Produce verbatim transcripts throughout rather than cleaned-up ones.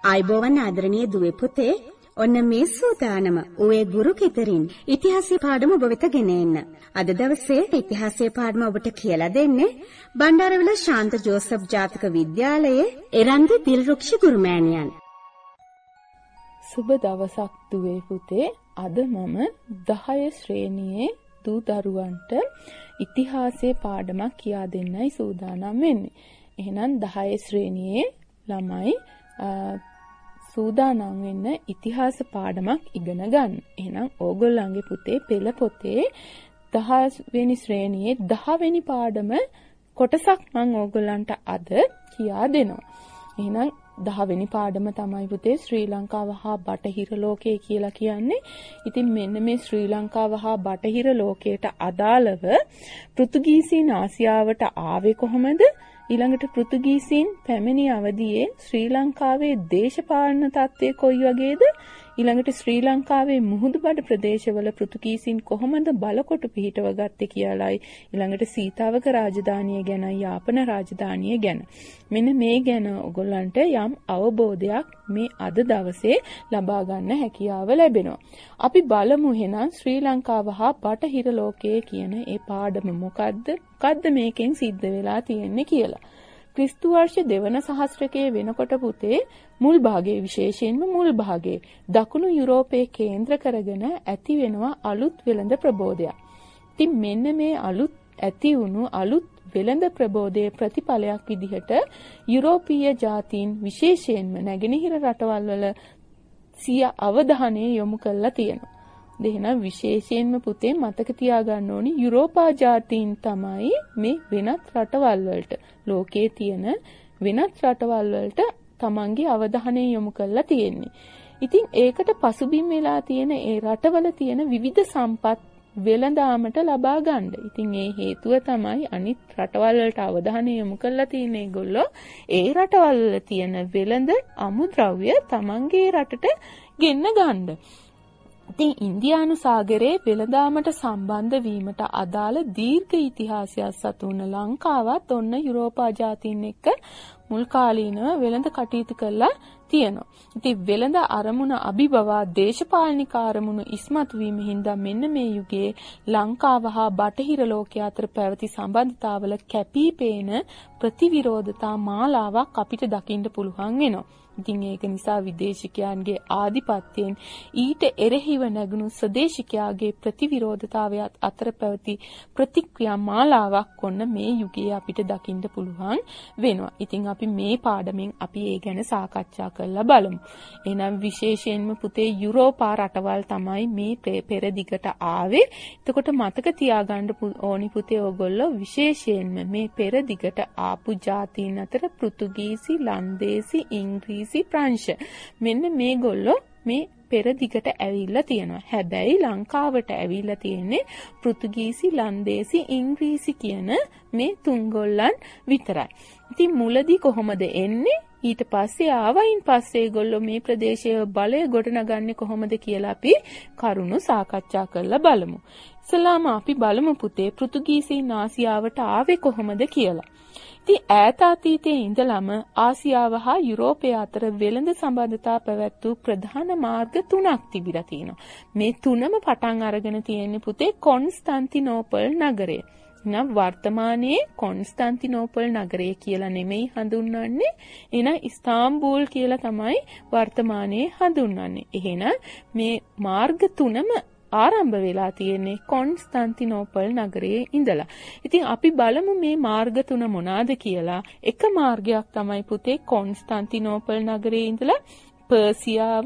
ආයුබෝවන් ආදරණීය දුවේ පුතේ. ඔන්න මේ සූදානම ඔය ගුරු කෙතරින් ඉතිහාසයේ පාඩම ඔබ වෙත ගෙන එන්න. අද දවසේ ඉතිහාසයේ පාඩම ඔබට කියලා දෙන්නේ බණ්ඩාරවිල ශාන්ත ජෝසප් ජාතික විද්‍යාලයේ එරන්දි දිල්රුක්ෂ ගුරුමෑණියන්. සුබ දවසක් දුවේ පුතේ. අද මම දහය ශ්‍රේණියේ දූ දරුවන්ට ඉතිහාසයේ පාඩමක් කියා දෙන්නයි සූදානම් වෙන්නේ. එහෙනම් දහය ශ්‍රේණියේ ළමයි සූදානම් වෙන්න ඉතිහාස පාඩමක් ඉගෙන ගන්න. එහෙනම් ඕගොල්ලන්ගේ පුතේ පෙළ පොතේ දහ වෙනි ශ්‍රේණියේ දහ වෙනි පාඩම කොටසක් මම ඕගොල්ලන්ට අද කියා දෙනවා. එහෙනම් දහ වෙනි පාඩම තමයි පුතේ ශ්‍රී ලංකාව හා බටහිර ලෝකය කියලා කියන්නේ. ඉතින් මෙන්න මේ ශ්‍රී ලංකාව හා බටහිර ලෝකයට අදාළව පෘතුගීසීන් ආසියාවට ආවේ කොහොමද? ඊළඟට පෘතුගීසීන් පැමිණි අවදියේ ශ්‍රී ලංකාවේ දේශපාලන තත්ත්වය කොයි වගේද? ඊළඟට ශ්‍රී ලංකාවේ මුහුදුබඩ ප්‍රදේශවල පෘතුගීසීන් කොහොමද බලකොටු පිහිටව ගත්තේ කියලායි ඊළඟට සීතාවක රාජධානිය ගැන යාපන රාජධානිය ගැන මෙන්න මේ ගැන ඔයගොල්ලන්ට යම් අවබෝධයක් මේ අද දවසේ ලබා ගන්න හැකියාව ලැබෙනවා. අපි බලමු එහෙනම් ශ්‍රී ලංකාව හා බටහිර ලෝකයේ කියන ඒ පාඩම මොකද්ද? මොකද්ද මේකෙන් සිද්ධ වෙලා තියෙන්නේ කියලා. ක්‍රිස්තු වර්ෂ දෙවන සහස්‍රකයේ වෙනකොට පුතේ මුල් භාගයේ විශේෂයෙන්ම මුල් භාගයේ දකුණු යුරෝපයේ කේන්ද්‍ර කරගෙන ඇති වෙනවා අලුත් වෙළඳ ප්‍රබෝධයක්. ඉතින් මෙන්න මේ අලුත් ඇති වුණු අලුත් වෙළඳ ප්‍රබෝධයේ ප්‍රතිඵලයක් විදිහට යුරෝපීය ජාතීන් විශේෂයෙන්ම නැගෙනහිර රටවල් වල සිය අවධානය යොමු කරලා තියෙනවා. දෙහිනම් විශේෂයෙන්ම පුතේ මතක තියාගන්න ඕනි යුරෝපා ජාතීන් තමයි මේ වෙනත් රටවල් වලට ලෝකයේ තියෙන වෙනත් රටවල් වලට තමන්ගේ අවධානය යොමු කරලා තියෙන්නේ. ඉතින් ඒකට පසුබිම් වෙලා තියෙන ඒ රටවල තියෙන විවිධ සම්පත් වෙළඳාමට ලබා ගන්න. ඉතින් ඒ හේතුව තමයි අනිත් රටවල් වලට අවධානය යොමු කරලා තියෙන ඒගොල්ලෝ ඒ රටවල් වල තියෙන වෙළඳ අමුද්‍රව්‍ය තමන්ගේ රටට ගෙන්න ගන්න. ඉතින් ඉන්දියානු සාගරයේ වෙළඳාමට සම්බන්ධ වීමට අදාළ දීර්ඝ ඉතිහාසයක් සතු වුණ ලංකාවත් ඔන්න යුරෝපා ජාතීන් එක්ක මුල් කාලීනව වෙළඳ කටයුතු කරලා තියෙනවා. ඉතින් වෙළඳ අරමුණ අභිබවා දේශපාලනික අරමුණු ඉස්මතු වීම හින්දා මෙන්න මේ යුගයේ ලංකාව හා බටහිර ලෝකය අතර පැවති සම්බන්ධතාවල කැපී පේන ප්‍රතිවිරෝධතා මාලාවක් අපිට දකින්න පුළුවන් වෙනවා. ඉතින් ඒක නිසා විදේශිකයන්ගේ ආධිපත්‍යයෙන් ඊට එරෙහිව නැගුණු ස්වදේශිකයාගේ ප්‍රතිවිරෝධතාවයත් අතර පැවති ප්‍රතික්‍රියා මාලාවක් ඔන්න මේ යුගයේ අපිට දකින්න පුළුවන් වෙනවා. ඉතින් අපි මේ පාඩමෙන් අපි ඒ ගැන සාකච්ඡා කරලා බලමු. එහෙනම් විශේෂයෙන්ම පුතේ යුරෝපා රටවල් තමයි මේ පෙර දිගට ආවේ. එතකොට මතක තියාගන්න ඕනි පුතේ ඔයගොල්ලෝ විශේෂයෙන්ම මේ පෙර දිගට ආපු ජාතීන් අතර පෘතුගීසි, ලන්දේසි, ඉංග්‍රීසි ප්‍රංශ මෙන්න මේගොල්ලෝ මේ පෙර දිගට ඇවිල්ලා තියෙනවා. හැබැයි ලංකාවට ඇවිල්ලා තියෙන්නේ පෘතුගීසි, ලන්දේසි, ඉංග්‍රීසි කියන මේ තුන්ගොල්ලන් විතරයි. ඉතින් මුලදී කොහොමද එන්නේ? ඊට පස්සේ ආවයින් පස්සේ ඒගොල්ලෝ මේ ප්‍රදේශයේ බලය ගොඩනගන්නේ කොහොමද කියලා අපි කරුණු සාකච්ඡා කරලා බලමු. ඉස්සලාම අපි බලමු පුතේ පෘතුගීසීන් ආසියාවට ආවේ කොහොමද කියලා. ඉතින් ඈත අතීතයේ ඉඳලම ආසියාව හා යුරෝපය අතර වෙළඳ සම්බන්ධතා පැවැත් වූ ප්‍රධාන මාර්ග තුනක් තිබිලා තියෙනවා. මේ තුනම පටන් අරගෙන තියෙන්නේ පුතේ කොන්ස්ටන්තිනෝපල් නගරය. නම් වර්තමානයේ කොන්ස්ටන්තිනෝපල් නගරය කියලා නෙමෙයි හඳුන්වන්නේ. එහෙනම් ඉස්තාම්බූල් කියලා තමයි වර්තමානයේ හඳුන්වන්නේ. එහෙනම් මේ මාර්ග තුනම ආරම්භ වෙලා තියෙන්නේ කොන්ස්ටන්තිනෝපල් නගරයේ ඉඳලා. ඉතින් අපි බලමු මේ මාර්ග තුන මොනවාද කියලා. එක මාර්ගයක් තමයි පුතේ කොන්ස්ටන්තිනෝපල් නගරයේ ඉඳලා පර්සියාව,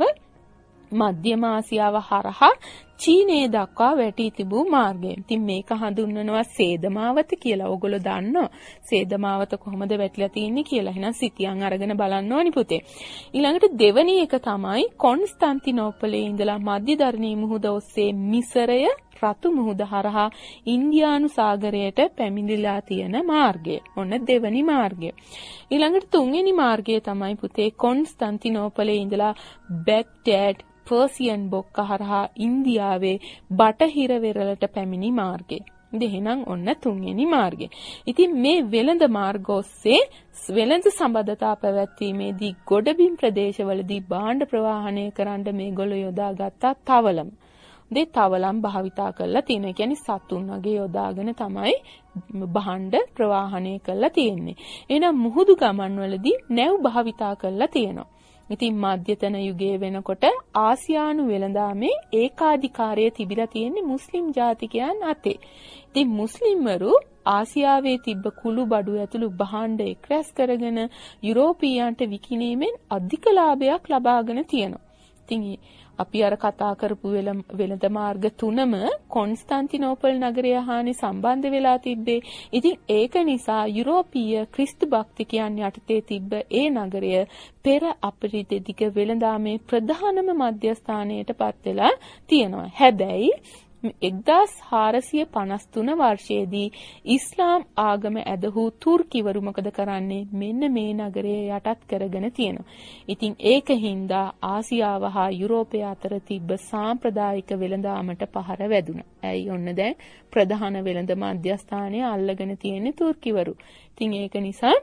මධ්‍යම ආසියාව හරහා චීනයේ දක්වා වැටී තිබූ මාර්ගය. ඉතින් මේක හඳුන්වනවා සේදමාවත කියලා. ඔයගොල්ලෝ දන්නවා සේදමාවත කොහොමද වැටිලා තින්නේ කියලා. එහෙනම් සිතියන් අරගෙන බලන්න ඕනි පුතේ. ඊළඟට දෙවැනි එක තමයි කොන්ස්ටන්තිනෝපලේ ඉඳලා මධ්‍යධරණී මුහුද ඔස්සේ මිසරය රතු මුහුද හරහා ඉන්දියානු සාගරයට පැමිණිලා තියෙන මාර්ගය. ඔන්න දෙවැනි මාර්ගය. ඊළඟට තුන්වෙනි මාර්ගය තමයි පුතේ කොන්ස්ටන්තිනෝපලේ ඉඳලා බැග්ඩෑඩ් පර්සියන් බොක්ක හරහා ඉන්දියාවේ බටහිර වෙරළට පැමිණි මාර්ගය. දෙහිනම් ඔන්න තුන්වෙනි මාර්ගය. ඉතින් මේ වෙළඳ මාර්ග ඔස්සේ වෙළඳ සම්බන්ධතා පැවැත්වීමේදී ගොඩබිම් ප්‍රදේශවලදී භාණ්ඩ ප්‍රවාහනය කරන්න මේගොල්ලෝ යොදාගත්තා තවලම. දේ තවලම් භාවිතා කරලා තියෙනවා. ඒ කියන්නේ සතුන් වගේ යොදාගෙන තමයි භාණ්ඩ ප්‍රවාහනය කරලා තියෙන්නේ. එහෙනම් මුහුදු ගමන්වලදී නැව් භාවිතා කරලා තියෙනවා. ඉතින් මධ්‍යතන යුගයේ වෙනකොට ආසියානු වෙළඳාමේ ඒකාධිකාරය තිබිලා තියෙන්නේ මුස්ලිම් ජාතිකයන් අතේ. ඉතින් මුස්ලිම්වරු ආසියාවේ තිබ්බ කුළු බඩු ඇතුළු භාණ්ඩ එක්රැස් කරගෙන යුරෝපීයන්ට විකිණීමෙන් අධික ලාභයක් ලබාගෙන තියෙනවා. ඉතින් අපි අර කතා කරපු වෙළඳ මාර්ග තුනම කොන්ස්ටන්තිනෝපල් නගරය හානි සම්බන්ධ වෙලා තිබ්බේ. ඉතින් ඒක නිසා යුරෝපීය ක්‍රිස්තු භක්තිකයන් යටතේ තිබ්බ ඒ නගරය පෙර අපරිදික වෙළඳාමේ ප්‍රධානම මධ්‍යස්ථානයට පත් වෙලා තියෙනවා. හැබැයි එක්දාස් හාරසිය පනස් තුන වර්ෂයේදී ඉස්ලාම් ආගම ඇදහූ තුර්කිවරු මොකද කරන්නේ? මෙන්න මේ නගරය යටත් කරගෙන තියෙනවා. ඉතින් ඒක හින්දා ආසියාව හා යුරෝපය අතර තිබ්බ සාම්ප්‍රදායික වෙළඳාමට පහර වැදුණා. ඇයි ඔන්න දැන් ප්‍රධාන වෙළඳ මධ්‍යස්ථානය අල්ලගෙන තියෙන්නේ තුර්කිවරු. ඉතින් ඒක නිසා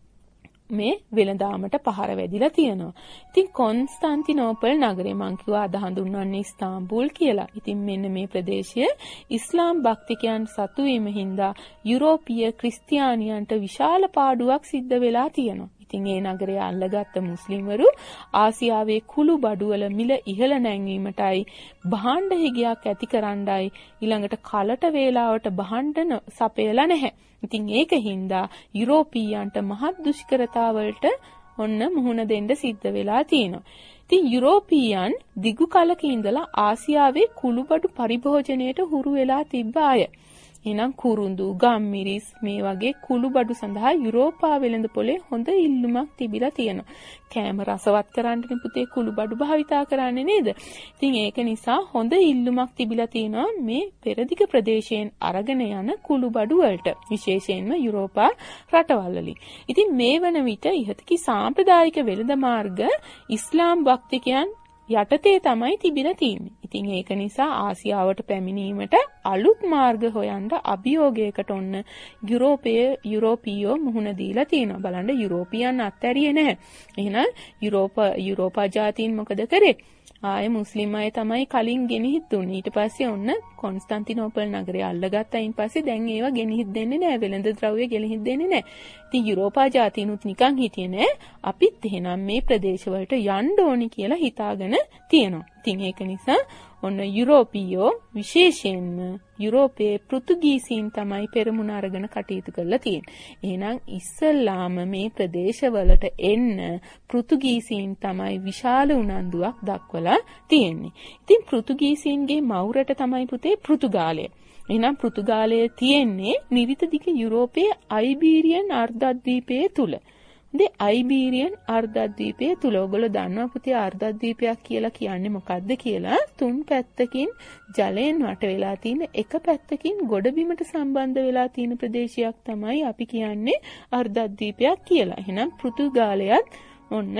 මේ වෙළඳාමට පහර වැදිලා තියෙනවා. ඉතින් කොන්ස්ටන්තිනෝපල් නගරේ මං කිව්වා අද හඳුන්වන්නේ ඉස්තාම්බූල් කියලා. ඉතින් මෙන්න මේ ප්‍රදේශය ඉස්ලාම් භක්තිකයන් සතු වීම හින්දා යුරෝපීය ක්‍රිස්තියානියන්ට විශාල පාඩුවක් සිද්ධ වෙලා තියෙනවා. ඉතින් ඒ නගරය අල්ලගත්ත මුස්ලිම්වරු ආසියාවේ කුළු බඩුවල මිල ඉහළ නැංවීමටයි භාණ්ඩ හිගයක් ඇති කරන්නයි ඊළඟට කලට වේලාවට භාණ්ඩ සපයලා නැහැ. ඉතින් ඒක හින්දා යුරෝපීයන්ට මහත් දුෂ්කරතාවලට ඔන්න මුහුණ දෙන්න සිද්ධ වෙලා තියෙනවා. ඉතින් යුරෝපීයන් දිගු කලක ඉඳලා ආසියාවේ කුළුබඩු පරිභෝජනයට හුරු වෙලා තිබ්බ අය. එහෙනම් කුරුඳු, ගම්මිරිස් මේ වගේ කුළුබඩු සඳහා යුරෝපා වෙළඳ පොලේ හොඳ ඉල්ලුමක් තිබිලා තියෙනවා. කෑම රසවත් කරන්න පුතේ කුළුබඩු භාවිතා කරන්නේ නේද? ඉතින් ඒක නිසා හොඳ ඉල්ලුමක් තිබිලා තියෙනවා මේ පෙරදිග ප්‍රදේශයෙන් අරගෙන යන කුළුබඩු වලට. විශේෂයෙන්ම යුරෝපා රටවල් වලින්. ඉතින් මේ වන විට ඉහතකී සාම්ප්‍රදායික වෙළඳ මාර්ග ඉස්ලාම් භක්තිකයන් යටතේ තමයි තිබිලා තියෙන්නේ. ඉතින් ඒක නිසා ආසියාවට පැමිණීමට අලුත් මාර්ග හොයන්න අභියෝගයකට ඔන්න යුරෝපයේ යුරෝපීයෝ මුහුණ දීලා තියෙනවා. බලන්න යුරෝපියන් අත්හැරියේ නැහැ. එහෙනම් යුරෝප යුරෝපා ජාතීන් මොකද කරේ? ආයේ මුස්ලිම් අය තමයි කලින් ගෙනහිත් දුන්නේ. ඊට පස්සේ ඔන්න කොන්ස්ටන්තිනෝපල් නගරය අල්ලගත්තායින් පස්සේ දැන් ඒවා ගෙනහිත් දෙන්නේ නැහැ. වෙළඳ ද්‍රව්‍ය ගෙනහිත් දෙන්නේ නැහැ. ඉතින් යුරෝපා ජාතීනුත් නිකන් හිටියේ නැහැ. අපිත් එහෙනම් මේ ප්‍රදේශවලට යන්න ඕනි කියලා හිතාගෙන තියෙනවා. ඉතින් ඒක නිසා ඔන්න යුරෝපීයෝ විශේෂයෙන්ම යුරෝපයේ පෘතුගීසීන් තමයි පෙරමුණ අරගෙන කටයුතු කරලා තියෙන්නේ. එහෙනම් ඉස්සල්ලාම මේ ප්‍රදේශවලට එන්න පෘතුගීසීන් තමයි විශාල උනන්දුවක් දක්වලා තියෙන්නේ. ඉතින් පෘතුගීසීන්ගේ මවුරට තමයි පුතේ පෘතුගාලය. එහෙනම් පෘතුගාලය තියෙන්නේ නිරිත දිග යුරෝපයේ අයිබීරියන් අර්ධද්වීපයේ තුල. ද අයිබීරියන් අර්ධද්වීපයේ තුල ඔයගොල්ලෝ දන්නවා පුතේ අර්ධද්වීපයක් කියලා කියන්නේ මොකක්ද කියලා? තුන් පැත්තකින් ජලයෙන් වට වෙලා තියෙන එක පැත්තකින් ගොඩබිමට සම්බන්ධ වෙලා තියෙන ප්‍රදේශයක් තමයි අපි කියන්නේ අර්ධද්වීපයක් කියලා. එහෙනම් පෘතුගාලයත් ඔන්න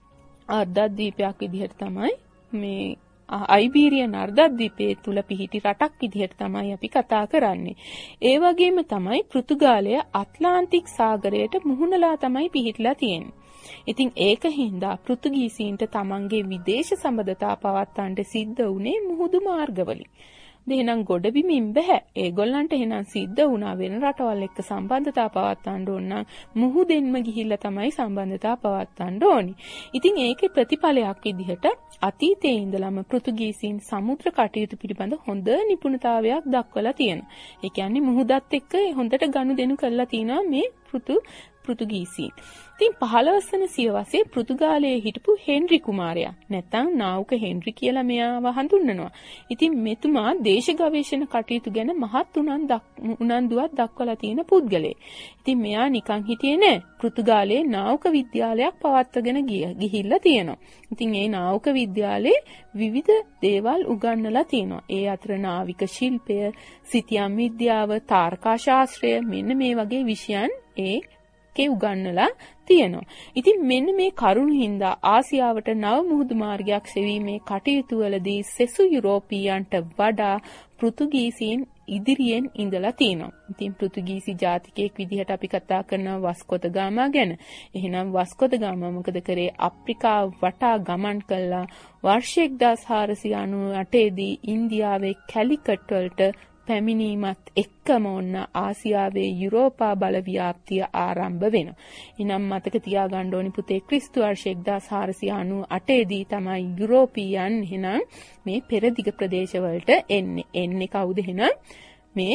අර්ධද්වීපයක් විදිහට තමයි මේ අයිබීරියන් අර්ධද්වීපයේ තුල පිහිටි රටක් විදිහට තමයි අපි කතා කරන්නේ. ඒ වගේම තමයි පෘතුගාලය ඇට්ලාන්ටික් සාගරයට මුහුණලා තමයි පිහිටලා තියෙන්නේ. ඉතින් ඒක හින්දා පෘතුගීසීන්ට තමන්ගේ විදේශ සම්බන්ධතා පවත්වන්න සිද්ධ වුණේ මුහුදු මාර්ගවලින්. එහෙනම් ගොඩබිමින් බෑ. ඒගොල්ලන්ට එහෙනම් සිද්ධ වුණා වෙන රටවල් එක්ක සම්බන්ධතා පවත්වන්න ඕන නම් මුහුදෙන්ම ගිහිල්ලා තමයි සම්බන්ධතා පවත්වන්න ඕනි. ඉතින් ඒකේ ප්‍රතිඵලයක් විදිහට අතීතයේ ඉඳලම පෘතුගීසීන් සමුද්‍ර කටයුතු පිළිබඳ හොඳ නිපුණතාවයක් දක්වලා තියෙනවා. ඒ කියන්නේ මුහුදත් එක්ක හොඳට ගනුදෙනු කරලා තිනවා මේ පෘතු පෘතුගීසීන්. ඉතින් පහළොස් වන සියවසේ පෘතුගාලයේ හිටපු හෙන්රි කුමාරයා නැත්නම් නාවුක හෙන්රි කියලා මෙයාව හඳුන්වනවා. ඉතින් මෙතුමා දේශ ගවේෂණ කටයුතු ගැන මහත් උනන්දුවක් දක්වලා තියෙන පුද්ගලයෙක්. ඉතින් මෙයා නිකන් හිටියේ නෑ. පෘතුගාලයේ නාවුක විද්‍යාලයක් පවත්වාගෙන ගිහිල්ලා තියෙනවා. ඉතින් ඒ නාවුක විද්‍යාලයේ විවිධ දේවල් උගන්වලා තියෙනවා. ඒ අතර නාවික ශිල්පය, සිතියම් විද්‍යාව, තාරකා ශාස්ත්‍රය මෙන්න මේ වගේ විෂයන් ඒ කේ උගන්වලා තියෙනවා. ඉතින් මෙන්න මේ කරුණු හින්දා ආසියාවට නව මුහුදු මාර්ගයක් සෙවීමේ කටයුතු වලදී සෙසු යුරෝපීයන්ට වඩා පෘතුගීසීන් ඉදිරියෙන් ඉඳලා තියෙනවා. ඉතින් පෘතුගීසි ජාතිකයෙක් විදිහට අපි කතා කරනවා වස්කොත ගාමා ගැන. එහෙනම් වස්කොත ගාමා මොකද කරේ? අප්‍රිකාව වටා ගමන් කළා. වර්ෂ එක්දාස් හාරසිය අනූ අටේ දී ඉන්දියාවේ කැලිකට් වලට පැමිණීමත් එක්කම ඔන්න ආසියාවේ යුරෝපා බල ව්‍යාප්තිය ආරම්භ වෙනවා. එනම් මතක තියාගන්න ඕනි පුතේ ක්‍රිස්තු වර්ෂ එක්දාස් හාරසිය අනූ අටේ දී තමයි යුරෝපීයන් එහෙනම් මේ පෙරදිග ප්‍රදේශවලට එන්නේ. එන්නේ කවුද එහෙනම්? මේ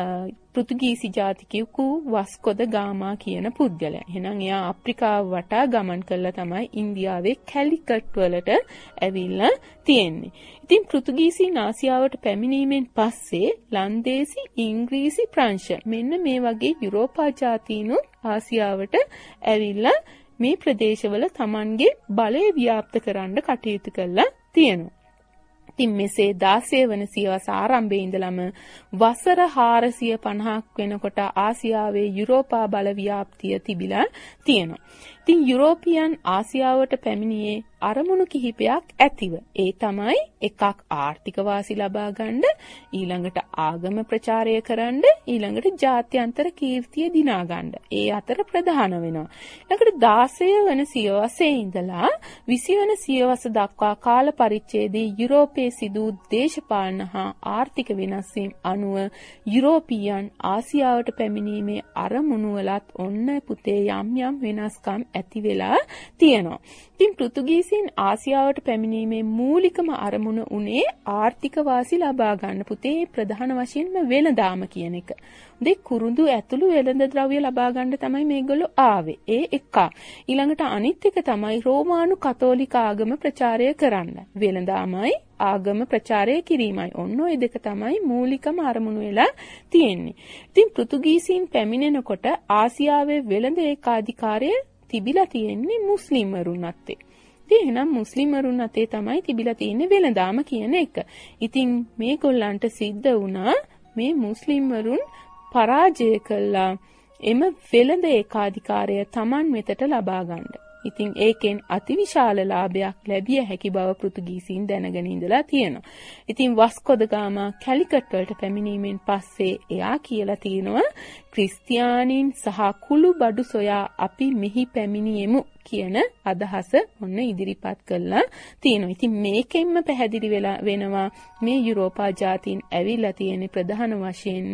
පෘතුගීසි ජාතිකයෙකු වස්කො ද ගාමා කියන පුද්ගලයා. එහෙනම් එයා අප්‍රිකාව වටා ගමන් කළා තමයි ඉන්දියාවේ කැලිකට් වලට ඇවිල්ලා තියෙන්නේ. ඉතින් පෘතුගීසීන් ආසියාවට පැමිණීමෙන් පස්සේ ලන්දේසි, ඉංග්‍රීසි, ප්‍රංශ මෙන්න මේ වගේ යුරෝපා ජාතීනුත් ආසියාවට ඇවිල්ලා මේ ප්‍රදේශවල Tamanගේ බලය ව්‍යාප්ත කරන්න කටයුතු කළා තියෙනවා. ඉතින් මෙසේ දාසය වන සියවස ආරම්භයේ ඉඳලම වසර හාරසිය පනහක් වෙනකොට ආසියාවේ යුරෝපා බල ව්‍යාප්තිය තිබිලා තියෙනවා. ඉතින් යුරෝපියන් ආසියාවට පැමිණියේ අරමුණු කිහිපයක් ඇතිව. ඒ තමයි එකක් ආර්ථික වාසි ලබා ගන්න, ඊළඟට ආගම ප්‍රචාරය කරන්න, ඊළඟට ජාත්‍යන්තර කීර්තිය දිනා ගන්න. ඒ අතර ප්‍රධාන වෙනවා. ඊළඟට දාසය වන සියවසේ ඉඳලා විසි වන සියවස දක්වා කාල පරිච්ඡේදයේ යුරෝපයේ සිදු දේශපාලන හා ආර්ථික වෙනස් වීම් අනුව යුරෝපීයන් ආසියාවට පැමිණීමේ අරමුණු වලත් ඔන්න පුතේ යම් යම් වෙනස්කම් ඇති වෙලා තියෙනවා. ඉතින් පෘතුගීසීන් ආසියාවට පැමිණීමේ මූලිකම අරමුණ උනේ ආර්ථික වාසි ලබා ගන්න. පුතේ ප්‍රධාන වශයෙන්ම වෙළඳාම කියන එක. දෙ කුරුඳු ඇතුළු වෙළඳ ද්‍රව්‍ය ලබා ගන්න තමයි මේගොල්ලෝ ආවේ. ඒ එකක්. ඊළඟට අනිත් එක තමයි රෝමානු කතෝලික ආගම ප්‍රචාරය කරන්න. වෙළඳාමයි ආගම ප්‍රචාරය කිරීමයි. ඔන්න ඔය දෙක තමයි මූලිකම අරමුණු වෙලා තියෙන්නේ. ඉතින් පෘතුගීසීන් පැමිණෙනකොට ආසියාවේ වෙළඳ ඒකාධිකාරය තිබිලා තියෙන්නේ මුස්ලිම්වරුන් අතේ. ඉතින් එහෙනම් මුස්ලිම්වරුන් අතේ තමයි තිබිලා තියෙන්නේ වෙළඳාම කියන එක. ඉතින් මේගොල්ලන්ට සිද්ධ වුණා මේ මුස්ලිම්වරුන් පරාජය කළා එම වෙළඳ ඒකාධිකාරය Taman වෙතට ලබා ගන්න. ඉතින් ඒකෙන් අතිවිශාල ලාභයක් ලැබිය හැකි බව පෘතුගීසීන් දැනගෙන ඉඳලා තියෙනවා. ඉතින් වස්කෝ ද ගාමා කැලිකට් වලට පැමිණීමෙන් පස්සේ එයා කියලා තියෙනවා ක්‍රිස්තියානීන් සහ කුළු බඩු සොයා අපි මෙහි පැමිණියෙමු කියන අදහස ඔන්න ඉදිරිපත් කළා තියෙනවා. ඉතින් මේකෙන්ම පැහැදිලි වෙලා වෙනවා මේ යුරෝපා ජාතීන් ඇවිල්ලා තියෙන ප්‍රධාන වශයෙන්ම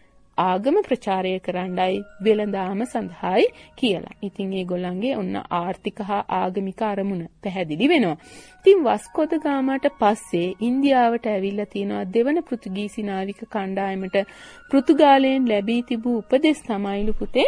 ආගම ප්‍රචාරය කරන්නයි වෙළඳාම සඳහායි කියලා. ඉතින් ඒගොල්ලන්ගේ ඔන්න ආර්ථික හා ආගමික අරමුණ පැහැදිලි වෙනවා. ඉතින් වස්කෝ ද ගාමාට පස්සේ ඉන්දියාවට ඇවිල්ලා තියෙනවා දෙවන පෘතුගීසි නාවික කණ්ඩායමට පෘතුගාලයෙන් ලැබී තිබූ උපදෙස් තමයිලු පුතේ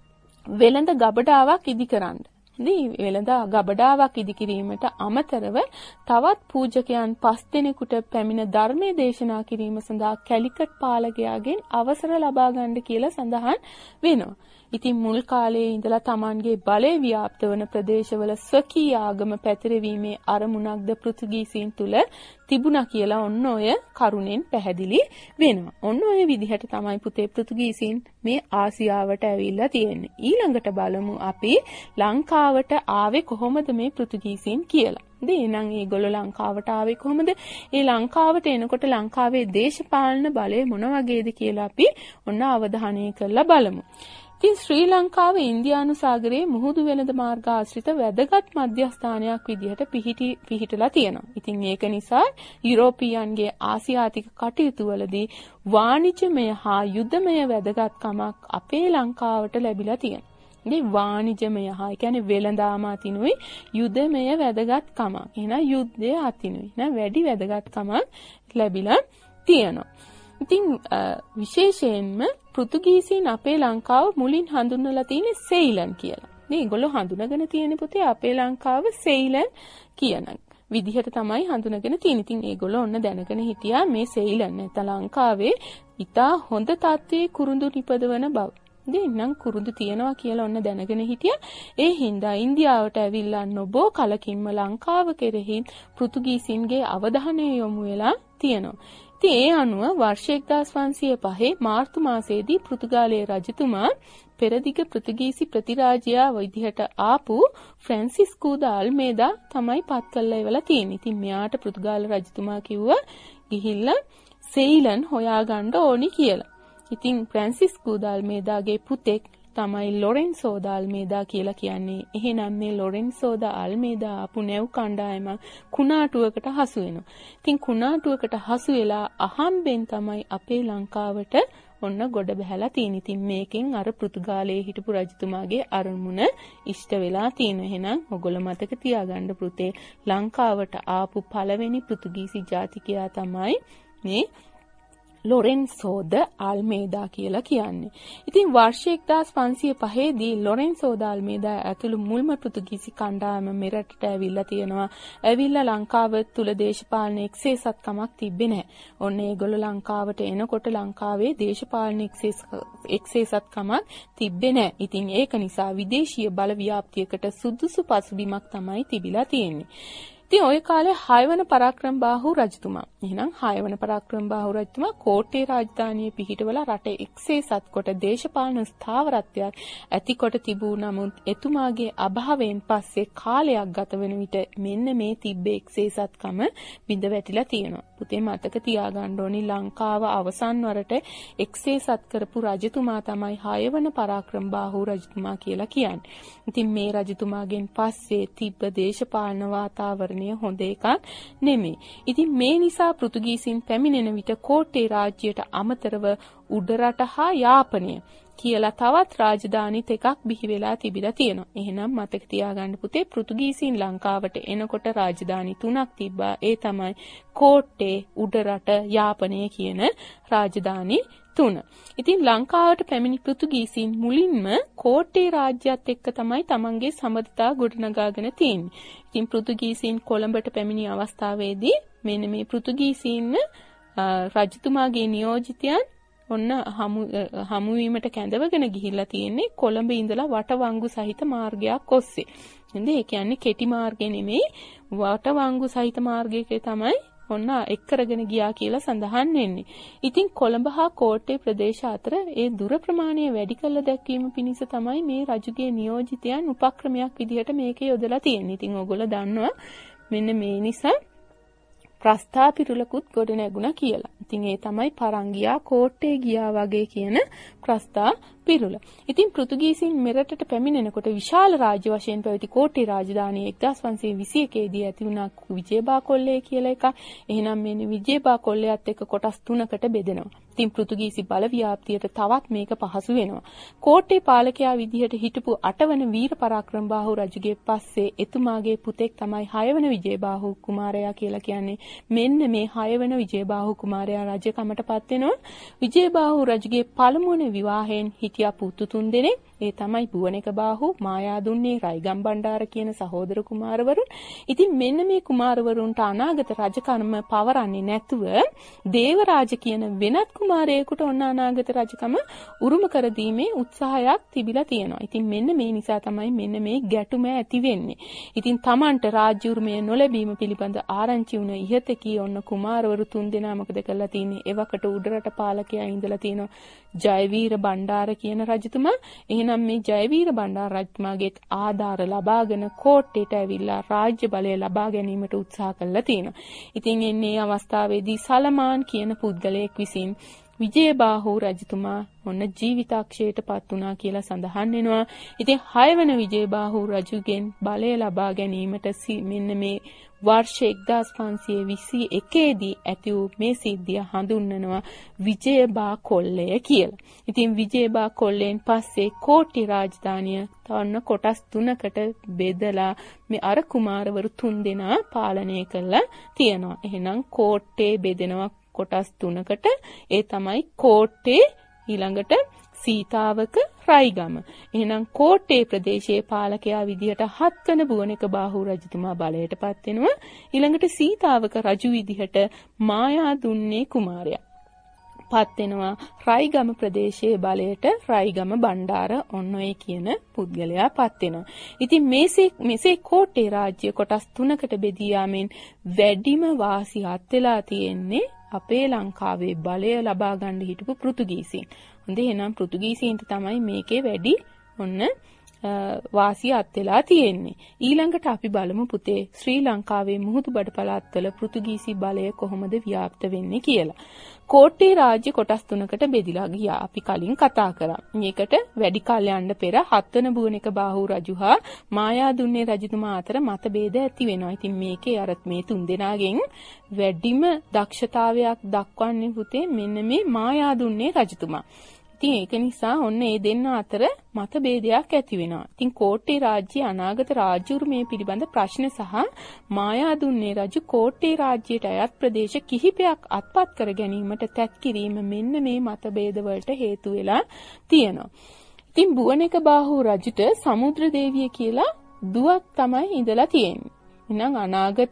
වෙළඳ ගබඩාවක් ඉදි කරන්න. දී වෙළඳ ගබඩාවක් ඉදි කිරීමට අමතරව තවත් පූජකයන් පස් දෙනෙකුට පැමිණ ධර්මයේ දේශනා කිරීම සඳහා කැලිකට් පාලකයාගෙන් අවසර ලබා ගන්න කියලා සඳහන් වෙනවා. ඉතින් මුල් කාලයේ ඉඳලා Tamanගේ බලය ව්‍යාප්ත වන ප්‍රදේශවල ස්වකීය ආගම පැතිරවීමේ අරමුණක්ද පෘතුගීසීන් තුල තිබුණා කියලා ඔන්න ඔය කරුණෙන් පැහැදිලි වෙනවා. ඔන්න ඔය විදිහට තමයි පුතේ පෘතුගීසීන් මේ ආසියාවට ඇවිල්ලා තියෙන්නේ. ඊළඟට බලමු අපි ලංකාවට ආවේ කොහොමද මේ පෘතුගීසීන් කියලා. ඉතින් එහෙනම් මේගොල්ලෝ ලංකාවට ආවේ කොහොමද? ඒ ලංකාවට එනකොට ලංකාවේ දේශපාලන බලය මොන වගේද කියලා අපි ඔන්න අවධානය කරලා බලමු. ඉතින් ශ්‍රී ලංකාව ඉන්දියානු සාගරයේ මුහුදු වෙළඳ මාර්ග ආශ්‍රිත වැදගත් මධ්‍යස්ථානයක් විදිහට පිහිටි පිහිටලා තියෙනවා. ඉතින් ඒක නිසා යුරෝපීයන්ගේ ආසියාතික කටයුතු වලදී වාණිජමය හා යුද්ධමය වැදගත්කමක් අපේ ලංකාවට ලැබිලා තියෙනවා. ඉතින් වාණිජමය හා කියන්නේ වෙළඳාම අතිනුයි යුද්ධමය වැදගත්කමක්. එහෙනම් යුද්ධය අතිනුයි න වැඩි වැදගත්කමක් ලැබිලා තියෙනවා. ඉතින් විශේෂයෙන්ම පෘතුගීසීන් අපේ ලංකාව මුලින් හඳුන්වලා තියෙන්නේ සෙයිලන් කියලා. මේ ඒගොල්ලෝ හඳුනගෙන තියෙන පුතේ අපේ ලංකාව සෙයිලන් කියන විදිහට තමයි හඳුනගෙන තියෙන්නේ. ඉතින් ඒගොල්ලෝ ඔන්න දැනගෙන හිටියා මේ සෙයිලන් නැත්නම් ලංකාවේ ඉතා හොඳ තත්ත්වයේ කුරුඳු නිපදවන බව. ඉතින් නම් කුරුඳු තියනවා කියලා ඔන්න දැනගෙන හිටියා. ඒ හින්දා ඉන්දියාවට ඇවිල්ලා නොබෝ කලකින්ම ලංකාව කෙරෙහි පෘතුගීසීන්ගේ අවධානය යොමු වෙලා තියෙනවා. ඉතින් ඒ අනුව වර්ෂ එක්දාස් පන්සිය පහේ මාර්තු මාසයේදී පෘතුගාලයේ රජතුමා පෙරදිග පෘතුගීසි ප්‍රතිරාජයා විදිහට ආපු ෆ්‍රැන්සිස්කෝ ද අල්මේදා තමයි පත් කළා ඉවලා තියෙන්නේ. ඉතින් මෙයාට පෘතුගාල රජතුමා කිව්වා ගිහිල්ලා සෙයිලන් හොයාගන්න ඕනි කියලා. ඉතින් ෆ්‍රැන්සිස්කෝ දාල්මේදාගේ පුතෙක් තමයි ලොරෙන්සෝ ද අල්මේදා කියලා කියන්නේ. එහෙනම් මේ ලොරෙන්සෝ ද අල්මේදා ආපු නැව් කණ්ඩායම කුණාටුවකට හසු වෙනවා. ඉතින් කුණාටුවකට හසු වෙලා අහම්බෙන් තමයි අපේ ලංකාවට ඔන්න ගොඩ බහැලා තියෙන. ඉතින් මේකෙන් අර පෘතුගාලයේ හිටපු රජතුමාගේ අරමුණ ඉෂ්ට වෙලා තියෙනවා. එහෙනම් ඔයගොල්ලෝ මතක තියාගන්න පුතේ ලංකාවට ආපු පළවෙනි පෘතුගීසි ජාතිකයා තමයි මේ ලොරෙන්සෝ ද අල්මේදා කියලා කියන්නේ. ඉතින් වර්ෂ එක්දාස් පන්සිය පහේ දී ලොරෙන්සෝ ද අල්මේදා ඇතුළු මුල්ම පෘතුගීසි කණ්ඩායම මෙරටට ඇවිල්ලා තියෙනවා. ඇවිල්ලා ලංකාව තුල දේශපාලන එක්සේසත්කමක් තිබ්බේ නැහැ. ඔන්න ඒගොල්ලෝ ලංකාවට එනකොට ලංකාවේ දේශපාලන එක්සේසත්කමක් තිබ්බේ නැහැ. ඉතින් ඒක නිසා විදේශීය බල ව්‍යාප්තියකට සුදුසු පසුබිමක් තමයි තිබිලා තියෙන්නේ. ඉතින් ওই කාලේ හයවන පරාක්‍රමබාහු රජතුමා. එහෙනම් හයවන පරාක්‍රමබාහු රජතුමා කෝට්ටේ රාජධානිය පිහිටවලා රට එක්සේසත් කොට දේශපාලන ස්ථාවරත්වයක් ඇතිකොට තිබූ නමුත් එතුමාගේ අභාවයෙන් පස්සේ කාලයක් ගත වෙන විට මෙන්න මේ තිබ්බේ එක්සේසත්කම බිඳ වැටිලා තියෙනවා. පුතේ මතක තියාගන්න ඕනි ලංකාව අවසන් වරට එක්සේසත් කරපු රජතුමා තමයි හයවන පරාක්‍රමබාහු රජතුමා කියලා කියන්නේ. ඉතින් මේ රජතුමාගෙන් පස්සේ තිබ්බ දේශපාලන වාතාවරණය හොඳ එකක් නෙමෙයි. ඉතින් මේ නිසා පෘතුගීසින් පැමිණෙන විට කෝට්ටේ රාජ්‍යයට අමතරව උඩරට හා යාපනය කියලා තවත් රාජධානි දෙකක් බිහි වෙලා තිබිලා තියෙනවා. එහෙනම් මතක තියාගන්න පුතේ පෘතුගීසින් ලංකාවට එනකොට රාජධානි තුනක් තිබ්බා. ඒ තමයි කෝට්ටේ, උඩරට, යාපනය කියන රාජධානි තුන. ඉතින් ලංකාවට පැමිණි පෘතුගීසින් මුලින්ම කෝට්ටේ රාජ්‍යයත් එක්ක තමයි තමන්ගේ සම්බන්ධතා ගොඩනගාගෙන තියෙන්නේ. ඉතින් පෘතුගීසින් කොළඹට පැමිණි අවස්ථාවේදී මෙන්න මේ පෘතුගීසින් රජතුමාගේ නියෝජිතයන් ඔන්න හමු හමුවීමට කැඳවගෙන ගිහිල්ලා තියෙන්නේ කොළඹ ඉඳලා වටවංගු සහිත මාර්ගයක් ඔස්සේ. නේද? ඒ කියන්නේ කෙටි මාර්ගය නෙමෙයි වටවංගු සහිත මාර්ගයක තමයි ඔන්න එක් කරගෙන ගියා කියලා සඳහන් වෙන්නේ. ඉතින් කොළඹ හා කෝට්ටේ ප්‍රදේශ අතර ඒ දුර ප්‍රමාණය වැඩි කළ දැක්වීම පිණිස තමයි මේ රජුගේ නියෝජිතයන් උපක්‍රමයක් විදිහට මේක යොදලා තියෙන්නේ. ඉතින් ඔයගොල්ලෝ දන්නවා මෙන්න මේ නිසා ප්‍රස්ථා පිරුලකුත් ගොඩ නැගුණා කියලා. ඉතින් ඒ තමයි පරංගියා කෝට්ටේ ගියා වගේ කියන ප්‍රස්ථා පිරුල. ඉතින් පෘතුගීසින් මෙරටට පැමිණෙනකොට විශාල රාජ්‍ය වශයෙන් පැවති කෝට්ටේ රාජධානිය එක්දාස් පන්සිය විසි එකේ දී ඇති වුණා විජේබා කොල්ලේ කියලා එකක්. එහෙනම් මේ විජේබා කොල්ලයත් එක්ක කොටස් තුනකට බෙදෙනවා. ඉතින් පෘතුගීසි බල ව්‍යාප්තියට තවත් මේක පහසු වෙනවා. කෝට්ටේ පාලකයා විදිහට හිටපු අටවන වීර පරාක්‍රමබාහු රජුගේ පස්සේ එතුමාගේ පුතෙක් තමයි හයවන විජේබාහු කුමාරයා කියලා කියන්නේ. මෙන්න මේ හයවන විජේබාහු කුමාරයා රජකමට පත් වෙනවා. විජේබාහු රජුගේ පළමුවන විවාහයෙන් හිටියා පුතු තුන් දෙනෙක්. ඒ තමයි බුවනක බාහු, මායාදුන්නේ, රයිගම් බණ්ඩාර කියන සහෝදර කුමාරවරුන්. ඉතින් මෙන්න මේ කුමාරවරුන්ට අනාගත රජකම පවරන්නේ නැතුව දේවරාජ කියන වෙනත් කුමාරයෙකුට ඔන්න අනාගත රජකම උරුම කර දීමේ උත්සාහයක් තිබිලා තියෙනවා. ඉතින් මෙන්න මේ නිසා තමයි මෙන්න මේ ගැටුම ඇති වෙන්නේ. ඉතින් Tamanට රාජ්‍ය උරුමය නොලැබීම පිළිබඳ ආරංචි වුණ ඉහතකී ඔන්න කුමාරවරු තුන් දෙනා මොකද කරලා තියෙන්නේ? එවකට උඩරට පාලකයා ඉඳලා තියෙනවා ජයවීර බණ්ඩාර කියන රජතුමා. එහෙනම් මේ ජයවීර බණ්ඩාර රජතුමාගේ ආධාර ලබාගෙන කෝට්ටේට ඇවිල්ලා රාජ්‍ය බලය ලබා ගැනීමට උත්සාහ කළා තියෙනවා. ඉතින් එන්නේ අවස්ථාවේදී සලමාන් කියන පුද්ගලයෙක් විසින් විජේබාහු රජතුමා ඔන්න ජීවිතාක්ෂයට පත් වුණා කියලා සඳහන් වෙනවා. ඉතින් හයවන විජේබාහු රජුගෙන් බලය ලබා ගැනීමට මෙන්න මේ වර්ෂ එක්දාස් පන්සිය විසි එකේ දී ඇති වූ මේ සිද්ධිය හඳුන්වනවා විජේබා කොල්ලය කියලා. ඉතින් විජේබා කොල්ලෙන් පස්සේ කෝට්ටේ රාජධානිය තවන්න කොටස් තුනකට බෙදලා මේ අර කුමාරවරු තුන් දෙනා පාලනය කළා තියෙනවා. එහෙනම් කෝට්ටේ බෙදෙනවා කොටස් තුනකට. ඒ තමයි කෝට්ටේ, ඊළඟට සීතාවක, රයිගම. එහෙනම් කෝට්ටේ ප්‍රදේශයේ පාලකයා විදිහට හත්වන බුවනක බාහු රජතුමා බලයට පත් වෙනවා. ඊළඟට සීතාවක රජු විදිහට මායාදුන්නේ කුමාරයා පත් වෙනවා. රයිගම ප්‍රදේශයේ බලයට රයිගම බණ්ඩාර ඔන්න ඔය කියන පුද්ගලයා පත් වෙනවා. ඉතින් මේසේ මෙසේ කෝට්ටේ රාජ්‍ය කොටස් තුනකට බෙදී යාමෙන් වැඩිම වාසි හත් වෙලා තියෙන්නේ අපේ ලංකාවේ බලය ලබා ගන්න හිටපු පෘතුගීසීන්. හොඳේ එහෙනම් පෘතුගීසීන්ට තමයි මේකේ වැඩි ඔන්න වාසිය අත් වෙලා තියෙන්නේ. ඊළඟට අපි බලමු පුතේ ශ්‍රී ලංකාවේ මුහුදු බඩ පළාත්වල පෘතුගීසි බලය කොහොමද ව්‍යාප්ත වෙන්නේ කියලා. කෝට්ටේ රාජ්‍ය කොටස් තුනකට බෙදිලා ගියා. අපි කලින් කතා කරා. මේකට වැඩි කාල යන්න පෙර හත්වන බුවනික බාහු රජු හා මායාදුන්නේ රජතුමා අතර මතභේද ඇති වෙනවා. ඉතින් මේකේ අර මේ තුන් දෙනාගෙන් වැඩිම දක්ෂතාවයක් දක්වන්නේ පුතේ මෙන්න මේ මායාදුන්නේ රජතුමා. ඉතින් ඒක නිසා ඔන්න මේ දෙන්න අතර මතභේදයක් ඇති වෙනවා. ඉතින් කෝට්ටේ රාජ්‍යයේ අනාගත රාජ්‍ය උරුමය පිළිබඳ ප්‍රශ්න සහ මායාදුන්නේ රජු කෝට්ටේ රාජ්‍යයට අයත් ප්‍රදේශ කිහිපයක් අත්පත් කර ගැනීමට තැත් කිරීම මෙන්න මේ මතභේද වලට හේතු වෙලා තියෙනවා. ඉතින් බුවනික බාහු රජුට සමුද්‍ර දේවිය කියලා දුවක් තමයි ඉඳලා තියෙන්නේ. එහෙනම් අනාගත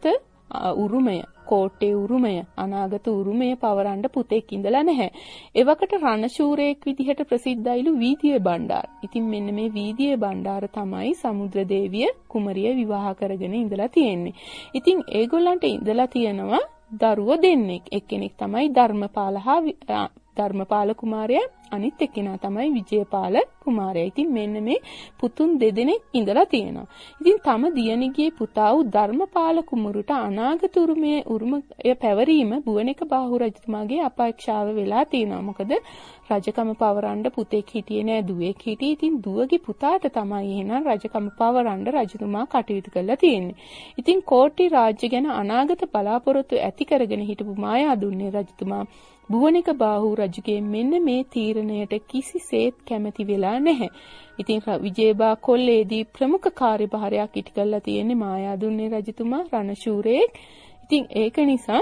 උරුමය කෝට්ටේ උරුමය අනාගත උරුමය පවරන්න පුතෙක් ඉඳලා නැහැ. එවකට රණශූරයෙක් විදිහට ප්‍රසිද්ධයිලු වීදියේ බණ්ඩාර. ඉතින් මෙන්න මේ වීදියේ බණ්ඩාර තමයි සමුද්‍ර දේවිය කුමරිය විවාහ කරගෙන ඉඳලා තියෙන්නේ. ඉතින් ඒගොල්ලන්ට ඉඳලා තියෙනවා දරුවෝ දෙන්නෙක්. එක්කෙනෙක් තමයි ධර්මපාල හා ධර්මපාල කුමාරයා, අනිත් එක්කෙනා තමයි විජයපාල කුමාරයා. ඉතින් මෙන්න මේ පුතුන් දෙදෙනෙක් ඉඳලා තියෙනවා. ඉතින් තම දියණියගේ පුතා වූ ධර්මපාල කුමරුට අනාගත උරුමයේ උරුමය පැවරීම බුවනික බාහු රජතුමාගේ අපේක්ෂාව වෙලා තියෙනවා. මොකද රජකම පවරන්න පුතෙක් හිටියේ නෑ, දුවෙක් හිටියේ. ඉතින් දුවගේ පුතාට තමයි එහෙනම් රජකම පවරන්න රජතුමා කටයුතු කරලා තියෙන්නේ. ඉතින් කෝට්ටේ රාජ්‍ය ගැන අනාගත බලාපොරොත්තු ඇති කරගෙන හිටපු මායාදුන්නේ රජතුමා බුවනික බාහු රජුගේ මෙන්න මේ තීරණයට කිසිසේත් කැමති වෙලා නැහැ. ඉතින් විජේබා කොල්ලේදී ප්‍රමුඛ කාර්යභාරයක් ඉටු කරලා තියෙන්නේ මායාදුන්නේ රජතුමා රණශූරයෙක්. ඉතින් ඒක නිසා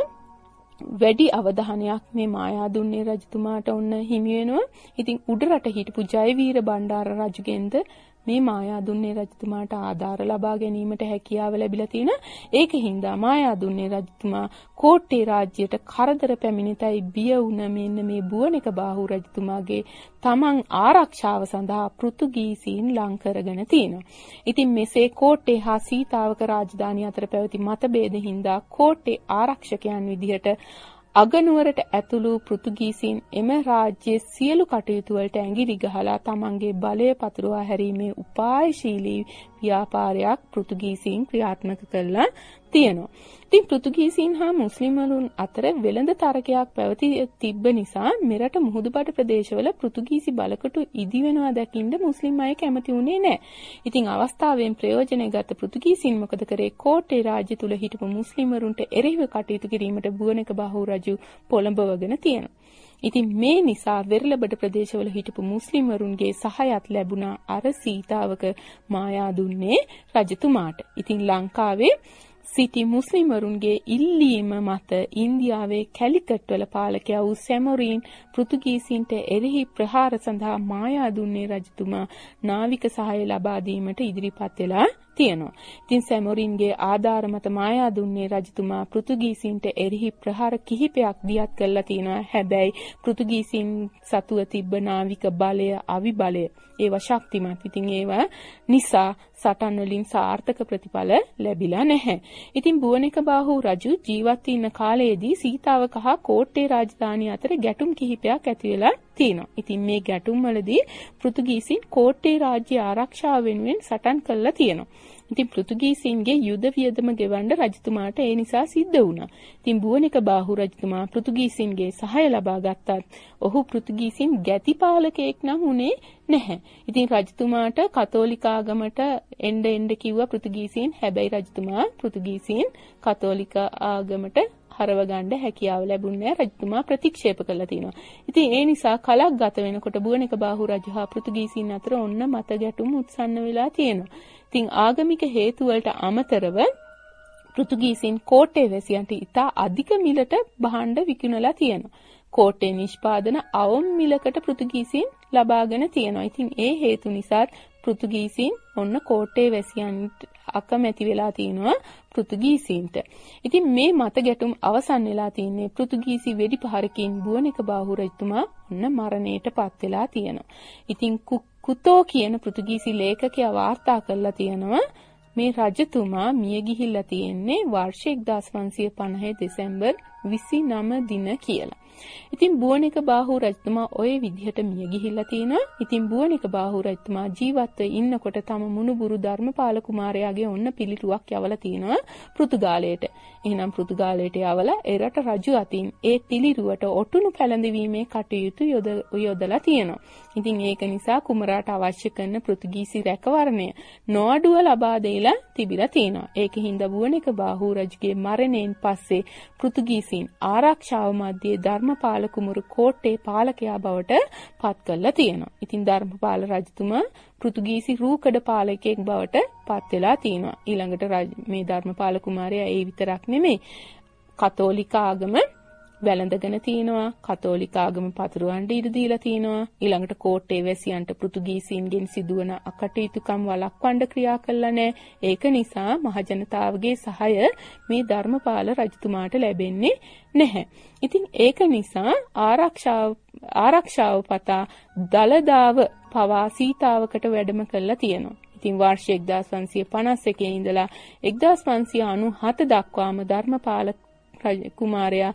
වැඩි අවධානයක් මේ මායාදුන්නේ රජතුමාට ඔන්න හිමි වෙනවා. ඉතින් උඩරට හිටපු ජයවීර බණ්ඩාර රජුගෙන්ද මේ මායාදුන්නේ රජතුමාට ආධාර ලබා ගැනීමට හැකියාව ලැබිලා තියෙනවා. ඒකින්ද මායාදුන්නේ රජතුමා කෝට්ටේ රාජ්‍යයට කරදර පැමිණිතයි බිය වුණ මෙන්න මේ බුවනික බාහු රජතුමාගේ තමන් ආරක්ෂාව සඳහා පෘතුගීසීන් ලං කරගෙන තියෙනවා. ඉතින් මෙසේ කෝට්ටේ හා සීතාවක රාජධානිය අතර පැවති මතභේද හින්දා කෝට්ටේ ආරක්ෂකයන් විදිහට අගනුවරට ඇතුළු පෘතුගීසීන් එම රාජ්‍යයේ සියලු කටයුතු වලට ඇඟිලි ගහලා තමන්ගේ බලය පතුරවා හැරීමේ උපායශීලී ව්‍යාපාරයක් පෘතුගීසීන් ක්‍රියාත්මක කළා තියෙනවා. ඉතින් පෘතුගීසීන් හා මුස්ලිම්වරුන් අතර වෙළඳ තරගයක් පැවති තිබ්බ නිසා මෙරට මුහුදුබඩ ප්‍රදේශවල පෘතුගීසි බලකොටු ඉදි වෙනවා දකින්න මුස්ලිම් අය කැමති වුණේ නැහැ. ඉතින් අවස්ථාවෙන් ප්‍රයෝජන ගත පෘතුගීසීන් මොකද කරේ? කෝට්ටේ රාජ්‍ය තුල හිටපු මුස්ලිම්වරුන්ට එරෙහිව කටයුතු කිරීමට බුවනික බාහු රජු පොළඹවගෙන තියෙනවා. ඉතින් මේ නිසා වෙරළබඩ ප්‍රදේශවල හිටපු මුස්ලිම්වරුන්ගේ සහයත් ලැබුණා අර සීතාවක මායාදුන්නේ රජතුමාට. ඉතින් ලංකාවේ සිටි මුස්ලිම්වරුන්ගේ ඉල්ලීම මත ඉන්දියාවේ කැලිකට් වල පාලකයා වූ සැමොරීන් පෘතුගීසීන්ට එරෙහි ප්‍රහාර සඳහා මායාදුන්නේ රජතුමා නාවික සහාය ලබා දීමට ඉදිරිපත් වෙලා තියෙනවා. ඉතින් සැමොරීන්ගේ ආධාර මත මායාදුන්නේ රජතුමා පෘතුගීසීන්ට එරෙහි ප්‍රහාර කිහිපයක් දියත් කළා තියෙනවා. හැබැයි පෘතුගීසීන් සතුව තිබ්බ නාවික බලය, අවි බලය ඒවා ශක්තිමත්. ඉතින් ඒවා නිසා සටන් වලින් සාර්ථක ප්‍රතිඵල ලැබිලා නැහැ. ඉතින් බුවනික බාහු රජු ජීවත් ඉන්න කාලයේදී සීතාවක හා කෝට්ටේ රාජධානිය අතර ගැටුම් කිහිපයක් ඇති වෙලා තියෙනවා. ඉතින් මේ ගැටුම් වලදී පෘතුගීසීන් කෝට්ටේ රාජ්‍ය ආරක්ෂාව වෙනුවෙන් සටන් කළා තියෙනවා. ඉතින් පෘතුගීසීන්ගේ යුද වියදම ගෙවන්න රජතුමාට ඒ නිසා සිද්ධ වුණා. ඉතින් බුවනික බාහු රජතුමා පෘතුගීසීන්ගේ සහාය ලබා ගත්තත් ඔහු පෘතුගීසීන් ගැති පාලකයෙක් නම් උනේ නැහැ. ඉතින් රජතුමාට කතෝලික ආගමට එන්න එන්න කිව්වා පෘතුගීසීන්. හැබැයි රජතුමා පෘතුගීසීන් කතෝලික ආගමට හරව ගන්න හැකියාව ලැබුණේ නැහැ. රජතුමා ප්‍රතික්ෂේප කළා තියෙනවා. ඉතින් ඒ නිසා කලක් ගත වෙනකොට බුවනික බාහු රජු හා පෘතුගීසීන් අතර ඔන්න මත ගැටුම් උත්සන්න වෙලා තියෙනවා. ඉතින් ආගමික හේතු වලට අමතරව පෘතුගීසීන් කෝට්ටේ වැසියන්ට ඉතා අධික මිලට භාණ්ඩ විකුණලා තියෙනවා. කෝට්ටේ නිෂ්පාදන අවම මිලකට පෘතුගීසීන් ලබාගෙන තියෙනවා. ඉතින් ඒ හේතු නිසා පෘතුගීසීන් ඔන්න කෝට්ටේ වැසියන්ට අකමැති වෙලා තියෙනවා පෘතුගීසීන්ට. ඉතින් මේ මත ගැටුම් අවසන් වෙලා තින්නේ පෘතුගීසි වෙඩි පහරකින් බුවනික බාහු රජතුමා ඔන්න මරණයට පත් වෙලා තියෙනවා. ඉතින් කුතෝ කියන පෘතුගීසි ලේඛකයා වාර්තා කරලා තියෙනවා මේ රජතුමා මිය ගිහිල්ලා තියෙන්නේ වර්ෂ එක්දාස් පන්සිය පනහේ දෙසැම්බර් විසිනම දින කියලා. ඉතින් බුවනික බාහු රජතුමා ওই විදිහට මිය ගිහිල්ලා තිනවා. ඉතින් බුවනික බාහු රජතුමා ජීවත්ව ඉන්නකොට තම මුණුබුරු ධර්මපාල කුමාරයාගේ ඔන්න පිළිතුරක් යවලා තිනවා පෘතුගාලයට. එහෙනම් පෘතුගාලයට යවලා ඒ රට රජු අතින් ඒ පිළිරුවට ඔටුනු පැලඳවීමේ කටයුතු යොදලා තියෙනවා. ඉතින් ඒක නිසා කුමරාට අවශ්‍ය කරන පෘතුගීසි රැකවරණය නොඅඩුව ලබා දෙලා තිබිලා තියෙනවා. ඒකින්ද බුවනික බාහු රජුගේ මරණයෙන් පස්සේ පෘතුගීසීන් ආරක්ෂාව මැද්දේ ධර්මපාල කුමරු කෝට්ටේ පාලකයා බවට පත් කරලා තියෙනවා. ඉතින් ධර්මපාල රජතුමා පෘතුගීසි රූකඩ පාලකයෙක් බවට පත් වෙලා තියෙනවා. ඊළඟට මේ ධර්මපාල කුමාරයා ඒ විතරක් නෙමෙයි කතෝලික ආගම වැළඳගෙන තිනවා. කතෝලික ආගම පතුරවන්න ඉඩ දීලා තිනවා. ඊළඟට කෝට්ටේ වැසියන්ට පෘතුගීසීන්ගෙන් සිදුවන අකටයුතුකම් වළක්වන්න ක්‍රියා කළා නෑ. ඒක නිසා මහජනතාවගේ සහාය මේ ධර්මපාල රජතුමාට ලැබෙන්නේ නැහැ. ඉතින් ඒක නිසා ආරක්ෂාව ආරක්ෂාව පතා දලදාව පවා සීතාවකට වැඩම කළා තියෙනවා. ඉතින් වර්ෂ එක්දාස් පන්සිය පනස් එකේ ඉඳලා එක්දාස් පන්සිය අනූහත දක්වාම ධර්මපාල කුමාරයා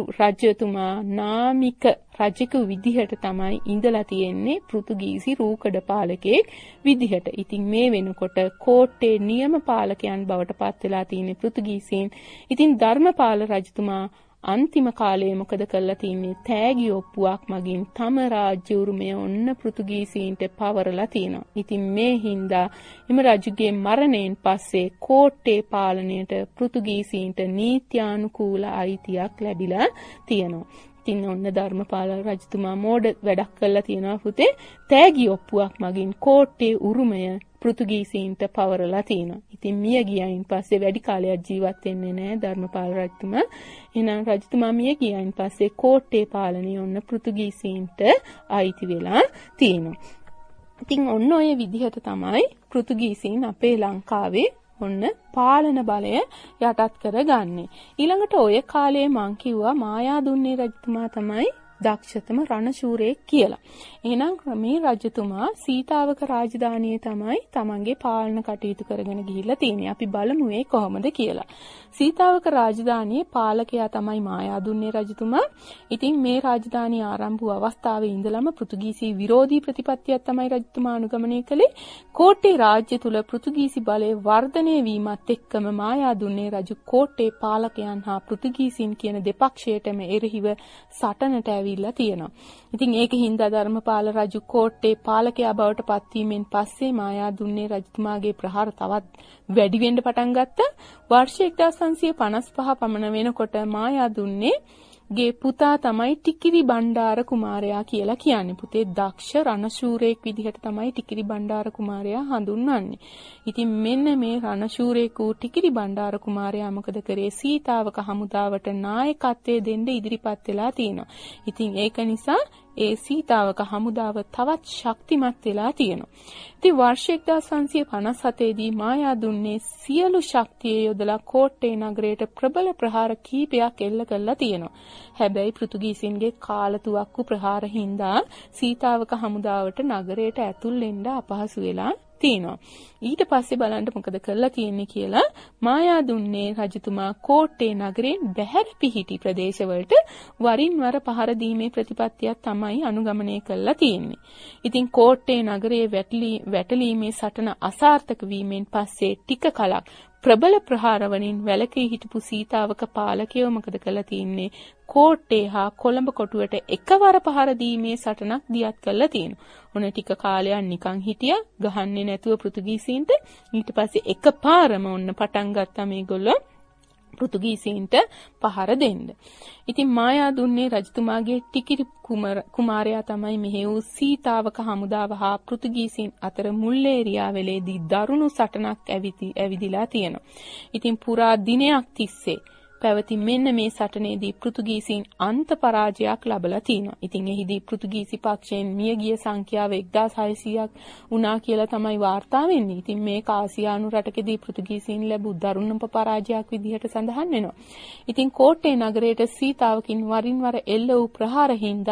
රජතුමා නාමික රජෙකු විදිහට තමයි ඉඳලා තියෙන්නේ පෘතුගීසි රූකඩ පාලකයෙක් විදිහට. ඉතින් මේ වෙනකොට කෝට්ටේ නියම පාලකයන් බවට පත් වෙලා තියෙන පෘතුගීසීන්. ඉතින් ධර්මපාල රජතුමා අන්තිම කාලයේ මොකද කරලා තින්නේ? තෑගි ඔප්පුවක් මගින් තම රාජ්‍ය උරුමය ඔන්න පෘතුගීසීන්ට පවරලා තිනවා. ඉතින් මේ හින්දා එම රජුගේ මරණයෙන් පස්සේ කෝට්ටේ පාලනයට පෘතුගීසීන්ට නීත්‍යානුකූල අයිතියක් ලැබිලා තියෙනවා. ඉතින් ඔන්න ධර්මපාල රජතුමා මෝඩ වැඩක් කළා තියෙනවා පුතේ. තෑගි ඔප්පුවක් මගින් කෝට්ටේ උරුමය පෘතුගීසීන්ට පවරලා තිනවා. ඉතින් මිය ගියයින් පස්සේ වැඩි කාලයක් ජීවත් වෙන්නේ නැහැ ධර්මපාල රජතුමා. එහෙනම් රජතුමා මිය ගියයින් පස්සේ කෝට්ටේ පාලනය ඔන්න පෘතුගීසීන්ට අයිති වෙලා තිනවා. ඉතින් ඔන්න ඔය විදිහට තමයි පෘතුගීසීන් අපේ ලංකාවේ ඔන්න පාලන බලය යටත් කරගන්නේ. ඊළඟට ඔය කාලේ මං කිව්වා මායාදුන්නේ රජතුමා තමයි දක්ෂතම රණශූරයෙක් කියලා. එහෙනම් මේ රජතුමා සීතාවක රාජධානියේ තමයි තමන්ගේ පාලන කටයුතු කරගෙන ගිහිල්ලා තියෙන්නේ. අපි බලමු ඒ කොහොමද කියලා. සීතාවක රාජධානියේ පාලකයා තමයි මායාදුන්නේ රජතුමා. ඉතින් මේ රාජධානිය ආරම්භ වූ අවස්ථාවේ ඉඳලම පෘතුගීසි විරෝධී ප්‍රතිපත්තියක් තමයි රජතුමා අනුගමනය කළේ. කෝට්ටේ රාජ්‍ය තුල පෘතුගීසි බලය වර්ධනය වීමත් එක්කම මායාදුන්නේ රජු කෝට්ටේ පාලකයන් හා පෘතුගීසින් කියන දෙපක්ෂයටම එරෙහිව සටනට ඇවිල්ලා තියෙනවා. ඉතින් ඒකින්ද ධර්මපාල රජු කෝට්ටේ පාලකයා බවට පත්වීමෙන් පස්සේ මායාදුන්නේ රජතුමාගේ ප්‍රහාර තවත් වැඩි වෙන්න පටන් ගත්තා. වර්ෂ එක්දාස් පන්සිය පනස් පහ පමණ වෙනකොට මායාදුන්නේ ගේ පුතා තමයි ටිකිරි බණ්ඩාර කුමාරයා කියලා කියන්නේ. පුතේ දක්ෂ රණශූරයෙක් විදිහට තමයි ටිකිරි බණ්ඩාර කුමාරයා හඳුන්වන්නේ. ඉතින් මෙන්න මේ රණශූරයෙකු ටිකිරි බණ්ඩාර කුමාරයා මොකද කරේ? සීතාවක හමුදාවට නායකත්වයේ දෙන්න ඉදිරිපත් වෙලා තියෙනවා. ඉතින් ඒක නිසා ඒ සීතාවක හමුදාව තවත් ශක්තිමත් වෙලා තියෙනවා. ඉතින් වර්ෂ එක්දාස් පන්සිය පනස් හතේ දී මායාදුන්නේ සියලු ශක්තිය යොදලා කෝට්ටේ නගරයට ප්‍රබල ප්‍රහාර කීපයක් එල්ල කළා තියෙනවා. හැබැයි පෘතුගීසින්ගේ කාලතුවක්කු ප්‍රහාර හින්දා සීතාවක හමුදාවට නගරයට ඇතුල් වෙන්න අපහසු වෙලා තියෙනවා. ඊට පස්සේ බලන්න මොකද කරලා තියෙන්නේ කියලා. මායාදුන්නේ රජතුමා කෝට්ටේ නගරයෙන් බැහැර පිහිටි ප්‍රදේශවලට වරින් වර පහර දීමේ ප්‍රතිපත්තියක් තමයි අනුගමනය කරලා තියෙන්නේ. ඉතින් කෝට්ටේ නගරයේ වැටලීමේ සටන අසාර්ථක වීමෙන් පස්සේ ටික කලක් ප්‍රබල ප්‍රහාර වලින් වැළකී හිටපු සීතාවක පාලකයෝ මොකද කළා තියෙන්නේ? කෝට්ටේ හා කොළඹ කොටුවට එකවර පහර දීමේ සටනක් දියත් කළා තියෙනවා. ඔන්න ටික කාලයක් නිකන් හිටියා ගහන්නේ නැතුව පෘතුගීසීන්ට. ඊට පස්සේ එකපාරම ඔන්න පටන් ගත්තා මේගොල්ලෝ පෘතුගීසීන්ට පහර දෙන්න. ඉතින් මායාදුන්නේ රජතුමාගේ ටිකිරි කුමාරයා තමයි මෙහි වූ සීතාවක හමුදාව හා පෘතුගීසීන් අතර මුල්ලේරියාවලේදී දරුණු සටනක් ඇවිදිලා තියෙනවා. ඉතින් පුරා දිනයක් තිස්සේ පැවති මෙන්න මේ සටනේදී පෘතුගීසීන් අන්ත පරාජයක් ලැබලා තිනවා. ඉතින් එහිදී පෘතුගීසි පක්ෂයෙන් මියගිය සංඛ්‍යාව එක්දාස් හයසීයක් වුණා කියලා තමයි වාර්තා වෙන්නේ. ඉතින් මේ ආසියානු රටකදී පෘතුගීසීන් ලැබු දරුණුම පරාජයක් විදිහට සඳහන් වෙනවා. ඉතින් කෝට්ටේ නගරයට සීතාවකින් වරින් වර එල්ල වූ ප්‍රහාර හින්දා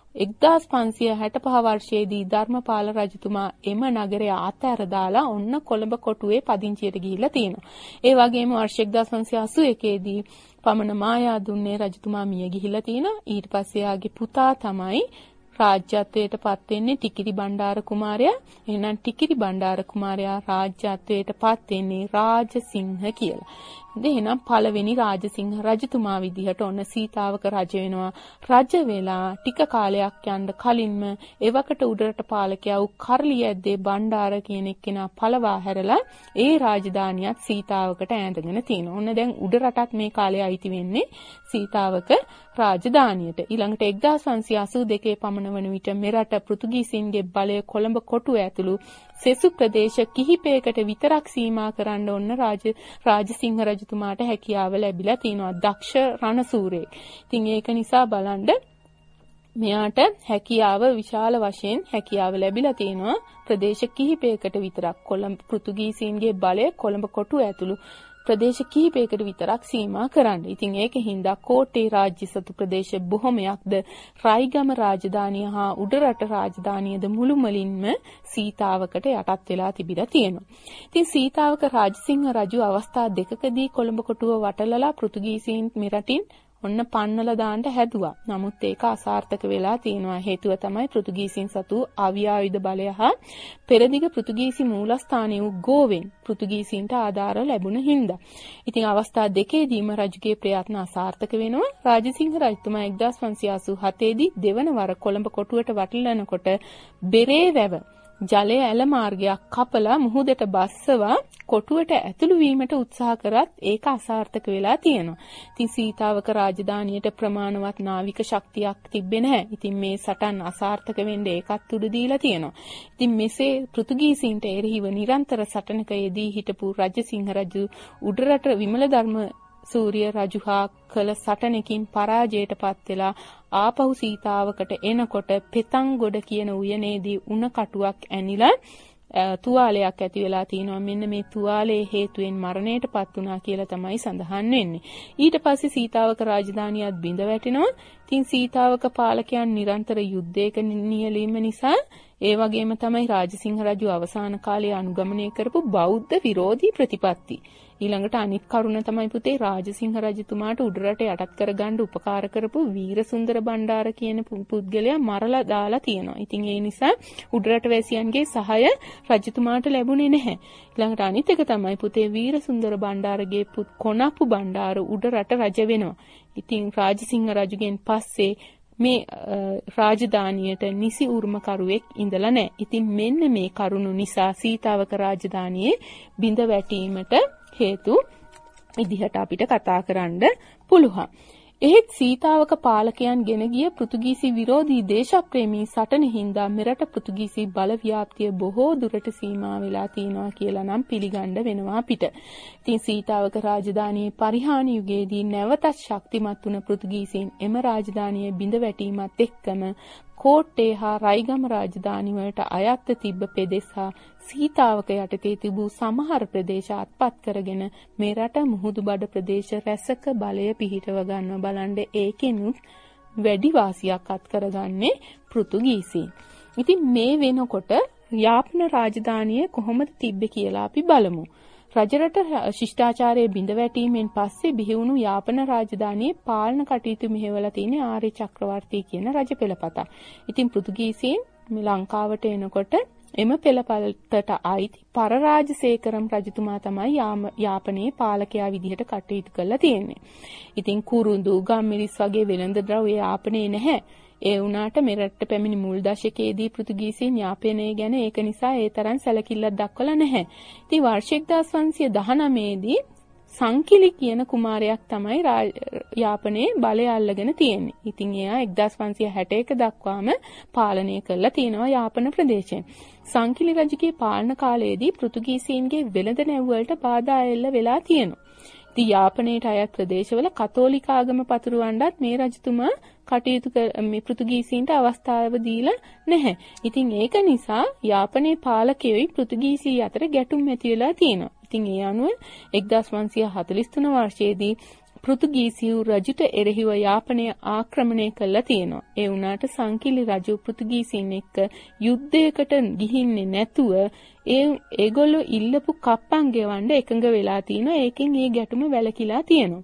එක්දාස් පන්සිය හැටපහ වර්ෂයේදී ධර්මපාල රජතුමා එම නගරය අතහැර දාලා ඔන්න කොළඹ කොටුවේ පදිංචියට ගිහිල්ලා තියෙනවා. ඒ වගේම වර්ෂ එක්දාස් පන්සිය අසූ එකේදී පමණ මායා දුන්නේ රජතුමා මිය ගිහිල්ලා තියෙනවා. ඊට පස්සේ යාගේ පුතා තමයි රාජ්‍යත්වයට පත් වෙන්නේ ටිකිරි බණ්ඩාර කුමාරයා. එහෙනම් ටිකිරි බණ්ඩාර කුමාරයා රාජ්‍යත්වයට පත් වෙන්නේ රාජසිංහ කියලා. එහෙනම් පළවෙනි රාජසිංහ රජතුමා විදිහට ඔන්න සීතාවක රජ වෙනවා. රජ වෙලා ටික කාලයක් යන්න කලින්ම එවකට උඩරට පාලකයා වූ කරලියැද්දේ බණ්ඩාර කියන එක්කෙනා පළවා හැරලා ඒ රාජධානියත් සීතාවකට ඈඳගෙන තියෙනවා. ඔන්න දැන් උඩරටත් මේ කාලේ අයිති වෙන්නේ සීතාවක රාජධානියට. ඊළඟට එක්දාස් පන්සිය අසූ දෙකේ පමණ වන විට මෙරට පෘතුගීසින්ගේ බලය කොළඹ කොටුව ඇතුළු සෙසු ප්‍රදේශ කිහිපයකට විතරක් සීමා කරන්න ඔන්න රාජ රාජසිංහ රජතුමාට හැකියාව ලැබිලා තිනවා. දක්ෂ රණසූරයෙක්. ඉතින් ඒක නිසා බලන්න මෙයාට හැකියාව විශාල වශයෙන් හැකියාව ලැබිලා තිනවා. ප්‍රදේශ කිහිපයකට විතරක් කොළඹ පෘතුගීසින්ගේ බලය කොළඹ කොටුව ඇතුළු ප්‍රදේශ කිහිපයකට විතරක් සීමා කරන්න. ඉතින් ඒකෙන් දා කෝට්ටේ රාජ්‍ය සතු ප්‍රදේශ බොහොමයක්ද රයිගම රාජධානිය හා උඩරට රාජධානියද මුළුමලින්ම සීතාවකට යටත් වෙලා තිබිලා තියෙනවා. ඉතින් සීතාවක රාජසිංහ රජු අවස්ථා දෙකකදී කොළඹ කොටුව වටලලා පෘතුගීසීන් මෙරටින් ඔන්න පන්නලා දාන්න හැදුවා. නමුත් ඒක අසාර්ථක වෙලා තියෙනවා. හේතුව තමයි පෘතුගීසීන් සතු ආවියායුධ බලය හා පෙරදිග පෘතුගීසි මූලස්ථානයේ වූ ගෝවෙන් පෘතුගීසීන්ට ආධාර ලැබුණ හින්දා. ඉතින් අවස්ථා දෙකේදීම රජුගේ ප්‍රයත්න අසාර්ථක වෙනවා. රාජසිංහ රජතුමා එක්දාස් පන්සිය අසූ හතේ දී දෙවන වර කොළඹ කොටුවට වටලනකොට බෙරේ වැව ජලය ඇල මාර්ගයක් කපලා මුහුදට බස්සවා කොටුවට ඇතුළු වීමට උත්සාහ කරත් ඒක අසාර්ථක වෙලා තියෙනවා. ඉතින් සීතාවක රාජධානියට ප්‍රමාණවත් නාවික ශක්තියක් තිබ්බේ නැහැ. ඉතින් මේ සටන් අසාර්ථක වෙන්න ඒකත් තුඩු දීලා තියෙනවා. ඉතින් මෙසේ පෘතුගීසීන්ට එරෙහිව නිරන්තර සටනක යෙදී හිටපු රජසිංහ රජු උඩරට විමල ධර්ම සූර්ය රජු හා කළ සටනකින් පරාජයටපත් වෙලා ආපහු සීතාවකට එනකොට පෙතන්ගොඩ කියන උයනේදී උණ කටුවක් ඇනිලා තුවාලයක් ඇති වෙලා තිනවා. මෙන්න මේ තුවාලයේ හේතුවෙන් මරණයටපත් වුණා කියලා තමයි සඳහන් වෙන්නේ. ඊට පස්සේ සීතාවක රාජධානියත් බිඳ වැටෙනවා. ඉතින් සීතාවක පාලකයන් නිරන්තර යුද්ධයක නියැලීම නිසා ඒ වගේම තමයි රාජසිංහ රජු අවසාන කාලයේ අනුගමනය කරපු බෞද්ධ විරෝධී ප්‍රතිපත්ති. ඊළඟට අනිත් කරුණ තමයි පුතේ රාජසිංහ රජතුමාට උඩරට යටත් කරගන්න උපකාර කරපු වීරසුන්දර බණ්ඩාර කියන පුද්ගලයා මරලා දාලා තියෙනවා. ඉතින් ඒ නිසා උඩරට වැසියන්ගේ සහාය රජතුමාට ලැබුණේ නැහැ. ඊළඟට අනිත් එක තමයි පුතේ වීරසුන්දර බණ්ඩාරගේ පුත් කොණප්පු බණ්ඩාර උඩරට රජ වෙනවා. ඉතින් රාජසිංහ රජුගෙන් පස්සේ මේ රාජධානියට නිසි උරුමකරුවෙක් ඉඳලා නැහැ. ඉතින් මෙන්න මේ කරුණු නිසා සීතාවක රාජධානියේ බිඳ වැටීමට හේතු විදිහට අපිට කතා කරන්න පුළුවන්. එහෙත් සීතාවක පාලකයන් ගෙන ගිය පෘතුගීසි විරෝධී දේශප්‍රේමී සටන හින්දා මෙරට පෘතුගීසි බල ව්‍යාප්තිය බොහෝ දුරට සීමා වෙලා තියෙනවා කියලා නම් පිළිගන්න වෙනවා අපිට. ඉතින් සීතාවක රාජධානියේ පරිහානි යුගයේදී නැවතත් ශක්තිමත් වුණ පෘතුගීසීන් එම රාජධානියේ බිඳ වැටීමත් එක්කම කෝට්ටේ හා රයිගම රාජධානි වලට අයත්ව තිබ්බ පෙදෙස් හා සීතාවක යටතේ තිබූ සමහර ප්‍රදේශ අත්පත් කරගෙන මේ රට මුහුදු බඩ ප්‍රදේශ රැසක බලය පිහිටව ගන්න බලන්න ඒකෙනුත් වැඩි වාසියක් අත් කරගන්නේ පෘතුගීසීන්. ඉතින් මේ වෙනකොට යාපන රාජධානිය කොහොමද තිබ්බේ කියලා අපි බලමු. රජරට ශිෂ්ටාචාරයේ බිඳ වැටීමෙන් පස්සේ බිහි වුණු යාපන රාජධානියේ පාලන කටයුතු මෙහෙवला තියෙන ආර්ය චක්‍රවර්ති කියන රජ පෙළපත. ඉතින් පෘතුගීසීන් මේ ලංකාවට එනකොට එම පෙළපතට අයිති පරරාජසේකරම් රජතුමා තමයි යාපනයේ පාලකයා විදිහට කටයුතු කරලා තියෙන්නේ. ඉතින් කුරුඳු ගම්මිරිස් වගේ වෙළඳ ද්‍රව්‍ය යාපනයේ නැහැ. ඒ වුණාට මෙරට පැමිණි මුල් දශකයේදී පෘතුගීසීන් යාපනය ගැන ඒක නිසා ඒ තරම් සැලකිල්ලක් දක්වලා නැහැ. ඉතින් වර්ෂ එක්දාස් පන්සිය දහනවය දී සංකිලි කියන කුමාරයෙක් තමයි යාපනයේ බලය අල්ලගෙන තියෙන්නේ. ඉතින් එයා එක්දාස් පන්සිය හැට එක දක්වාම පාලනය කරලා තියෙනවා යාපන ප්‍රදේශයෙන්. සංකිලි රජුගේ පාලන කාලයේදී පෘතුගීසීන්ගේ වෙළඳ නැව් වලට බාධා එල්ල වෙලා තියෙනවා. ඉතින් යාපනයට අයත් ප්‍රදේශවල කතෝලික ආගම පතුරවන්නත් මේ රජතුමා කටයුතු මේ පෘතුගීසීන්ට අවස්ථාව දීලා නැහැ. ඉතින් ඒක නිසා යාපනයේ පාලකයෝයි පෘතුගීසී අතර ගැටුම් ඇති වෙලා තියෙනවා. ඉතින් ඒ අනුව එක්දාස් පන්සිය හතළිස් තුන වර්ෂයේදී පෘතුගීසියු රජුට එරෙහිව යාපනය ආක්‍රමණය කළා තියෙනවා. ඒ වුණාට සංකිලි රජු පෘතුගීසීන් එක්ක යුද්ධයකට ගිහින්නේ නැතුව ඒ ඒගොල්ලෝ ඉල්ලපු කප්පන් ගෙවන්න එකඟ වෙලා තිනවා. ඒකෙන් මේ ගැටුම වැළකීලා තියෙනවා.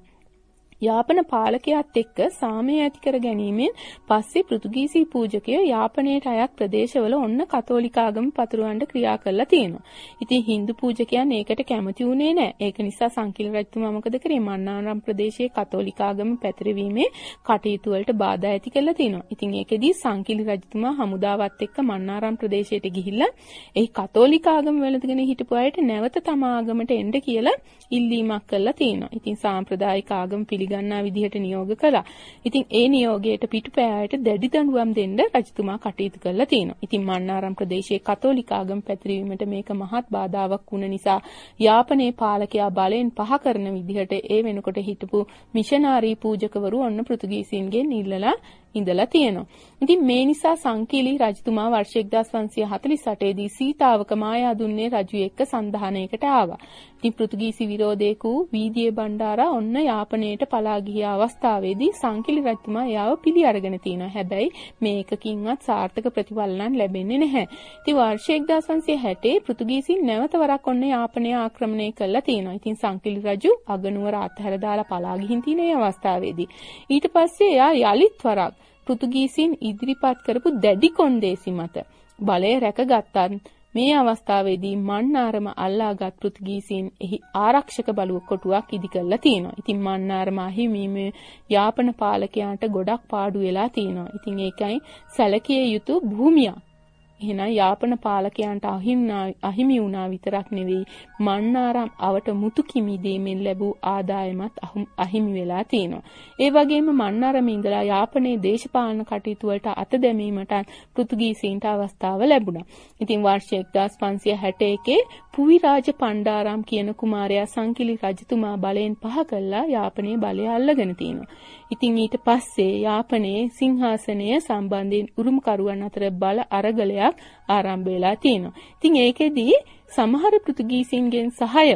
යාපන පාලකයාත් එක්ක සාමය ඇති කර ගැනීමෙන් පස්සේ පෘතුගීසි පූජකයෝ යාපනයට අයත් ප්‍රදේශවල ඔන්න කතෝලික ආගම පතුරවන්න ක්‍රියා කරලා තියෙනවා. ඉතින් හින්දු පූජකයන් ඒකට කැමති වුණේ නැහැ. ඒක නිසා සංකිල රජතුමා මොකද කරේ? මන්නාරම් ප්‍රදේශයේ කතෝලික ආගම පැතිරවීමේ කටයුතු වලට බාධා ඇති කළා තියෙනවා. ඉතින් ඒකෙදී සංකිල රජතුමා හමුදාවත් එක්ක මන්නාරම් ප්‍රදේශයට ගිහිල්ලා ඒ කතෝලික ආගම වලදගෙන හිටපු අයට නැවත තම ආගමට එන්න කියලා ඉල්ලීමක් කළා තියෙනවා. ඉතින් සාම්ප්‍රදායික ආගම පිළිගන්නා විදිහට නියෝග කළා. ඉතින් ඒ නියෝගයට පිටුපෑයට දැඩි දඬුවම් දෙන්න රජතුමා කටයුතු කළා තියෙනවා. ඉතින් මන්නාරම් ප්‍රදේශයේ කතෝලික ආගම පැතිරීමට මේක මහත් බාධාවක් වුණ නිසා යාපනයේ පාලකයා බලෙන් පහ කරන විදිහට ඒ වෙනකොට හිටපු මිෂනාරී පූජකවරු ඔන්න පෘතුගීසීන්ගෙන් ඉල්ලලා ඉඳලා තියෙනවා. ඉතින් මේ නිසා සංකීලි රජතුමා වර්ෂ එක්දාස් පන්සිය හතළිස් අටේ දී සීතාවක මායාදුන්නේ රජු එක්ක සන්ධානයකට ආවා. ඉතින් පෘතුගීසි විරෝධයක වූ වීදියේ බණ්ඩාරා ඔන්න යාපනයට පලා ගිය අවස්ථාවේදී සංකීලි රජතුමා එයාව පිළි අරගෙන තිනවා. හැබැයි මේකකින්වත් සාර්ථක ප්‍රතිඵල නම් ලැබෙන්නේ නැහැ. ඉතින් වර්ෂ එක්දාස් පන්සිය හැටේ පෘතුගීසින් නැවත වරක් ඔන්න යාපනය ආක්‍රමණය කළා තියෙනවා. ඉතින් සංකීලි රජු අගනුවර අත්හැර දාලා පලා ගිහින් තියෙන ඒ අවස්ථාවේදී ඊට පස්සේ එයා යලිත් වරක් පෘතුගීසීන් ඉදිරිපත් කරපු දැඩි කොන්දේසි මත බලය රැකගත්තා. මේ අවස්ථාවේදී මන්නාරම අල්ලාගත් පෘතුගීසීන් එහි ආරක්ෂක බලුව කොටුවක් ඉදි කරලා තියෙනවා. ඉතින් මන්නාරම අහිමීමේ යාපන පාලකයාට ගොඩක් පාඩු වෙලා තියෙනවා. ඉතින් ඒකයි සැලකිය යුතු භූමියක්. එහෙනම් යාපන පාලකයන්ට අහිමි වුණා විතරක් නෙවෙයි මන්නාරම් අවට මුතු කිමි දීමෙන් ලැබූ ආදායමත් අහිමි වෙලා තියෙනවා. ඒ වගේම මන්නාරමේ ඉඳලා යාපනයේ දේශපාලන කටයුතු වලට අත දැමීමට පෘතුගීසීන්ට අවස්ථාව ලැබුණා. ඉතින් වර්ෂ එක්දාස් පන්සිය හැට එකේ පුවිරාජ පණ්ඩාරම් කියන කුමාරයා සංකිලි රජතුමා බලයෙන් පහ කළා යාපනයේ බලය අල්ලගෙන තිනවා. ඉතින් ඊට පස්සේ යාපනයේ සිංහාසනය සම්බන්ධයෙන් උරුමකරුවන් අතර බල අරගලයක් ආරම්භ වෙලා තියෙනවා. ඉතින් ඒකෙදී සමහර පෘතුගීසීන්ගෙන් සහාය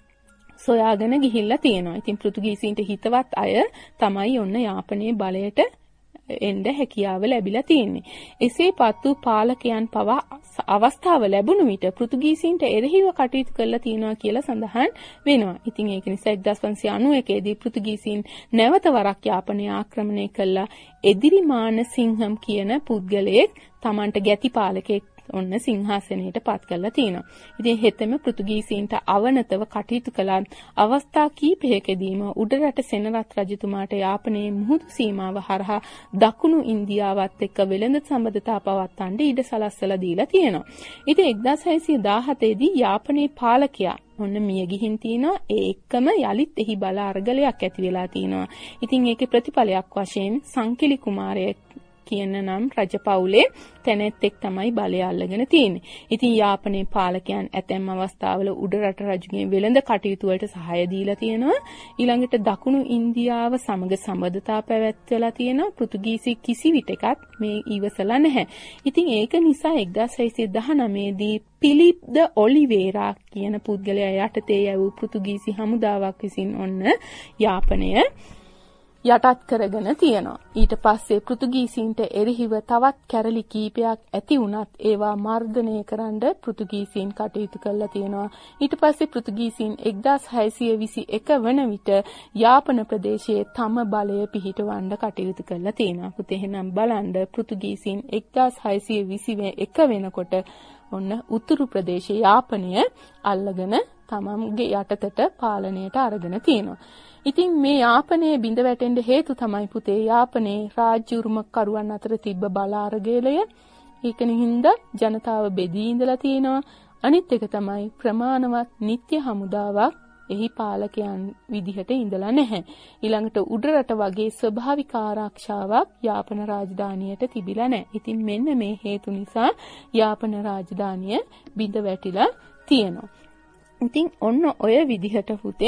සොයාගෙන ගිහිල්ලා තියෙනවා. ඉතින් පෘතුගීසීන්ට හිතවත් අය තමයි ඔන්න යාපනයේ බලයට එන්න හැකියාව ලැබිලා තියෙන්නේ. එසේ පත්තු පාලකයන් පවා අවස්ථාව ලැබුණු විට පෘතුගීසීන්ට එරෙහිව කටයුතු කරලා තියෙනවා කියලා සඳහන් වෙනවා. ඉතින් ඒක නිසා එක්දාස් පන්සිය අනූ දී පෘතුගීසීන් නැවත වරක් යාපනය ආක්‍රමණය කළා. එදිරිමාන සිංහම් කියන පුද්ගලයෙක් Tamanට ගැති පාලකෙක් ඔන්න සිංහාසනයට පත් කරලා තියෙනවා. ඉතින් හෙතෙම පෘතුගීසීන්ට අවනතව කටයුතු කළා. අවස්ථා කීපයකදීම උඩරට සෙනරත් රජතුමාට යාපනයේ මුහුදු සීමාව හරහා දකුණු ඉන්දියාවත් එක්ක වෙළඳ සම්බන්ධතා පවත්වන්න ඉඩ සලස්සලා දීලා තියෙනවා. ඉතින් එක්දාස් හයසිය දාහතේ දී යාපනයේ පාලකයා ඔන්න මිය ගිහින් තිනවා. ඒ එක්කම යලිත් එහි බල අරගලයක් ඇති වෙලා තිනවා. ඉතින් ඒකේ ප්‍රතිඵලයක් වශයෙන් සංකිලි කුමාරයෙක් කියන නම් රජපෞලේ තැනැත්තෙක් තමයි බලය අල්ලගෙන තියෙන්නේ. ඉතින් යාපනයේ පාලකයන් ඇතැම් අවස්ථාවල උඩරට රජුගෙන් වෙළඳ කටයුතු වලට සහාය දීලා තියෙනවා. ඊළඟට දකුණු ඉන්දියාව සමග සම්බන්ධතා පැවැත්වලා තියෙනවා. පෘතුගීසි කිසි විටකත් මේ ඉවසලා නැහැ. ඉතින් ඒක නිසා එක්දාස් හයසිය දහනවය දී පිලිප් ද ඔලිවේරා කියන පුද්ගලයා යටතේ යවූ පෘතුගීසි හමුදාවක් විසින් ඔන්න යාපනය යටත් කරගෙන තියෙනවා. ඊට පස්සේ පෘතුගීසීන්ට එරෙහිව තවත් කැරලි කීපයක් ඇති වුණත් ඒවා මර්ධනය කරන්න පෘතුගීසීන් කටයුතු කළා තියෙනවා. ඊට පස්සේ පෘතුගීසීන් එක්දාස් හයසිය විසි එක වන විට යාපන ප්‍රදේශයේ තම බලය පිහිටවන්න කටයුතු කළා තියෙනවා. පුතේ එහෙනම් බලන්න පෘතුගීසීන් එක්දාස් හයසිය විසි එක වෙනකොට ඔන්න උතුරු ප්‍රදේශයේ යාපනය අල්ලගෙන තමන්ගේ යටතට පාලනයට අරගෙන තියෙනවා. ඉතින් මේ යාපනයේ බිඳ වැටෙන්න හේතු තමයි පුතේ යාපනයේ රාජ්‍ය උරුමකරුවන් අතර තිබ්බ බල අරගලය. ඒකෙනින් හින්දා ජනතාව බෙදී ඉඳලා තියෙනවා. අනිත් එක තමයි ප්‍රමාණවත් නිත්‍ය හමුදාවක් එහි පාලකයන් විදිහට ඉඳලා නැහැ. ඊළඟට උඩරට වගේ ස්වභාවික ආරක්ෂාවක් යාපන රාජධානියට තිබිලා නැහැ. ඉතින් මෙන්න මේ හේතු නිසා යාපන රාජධානිය බිඳ වැටිලා තියෙනවා. ඉතින් ඔන්න ඔය විදිහට පුතේ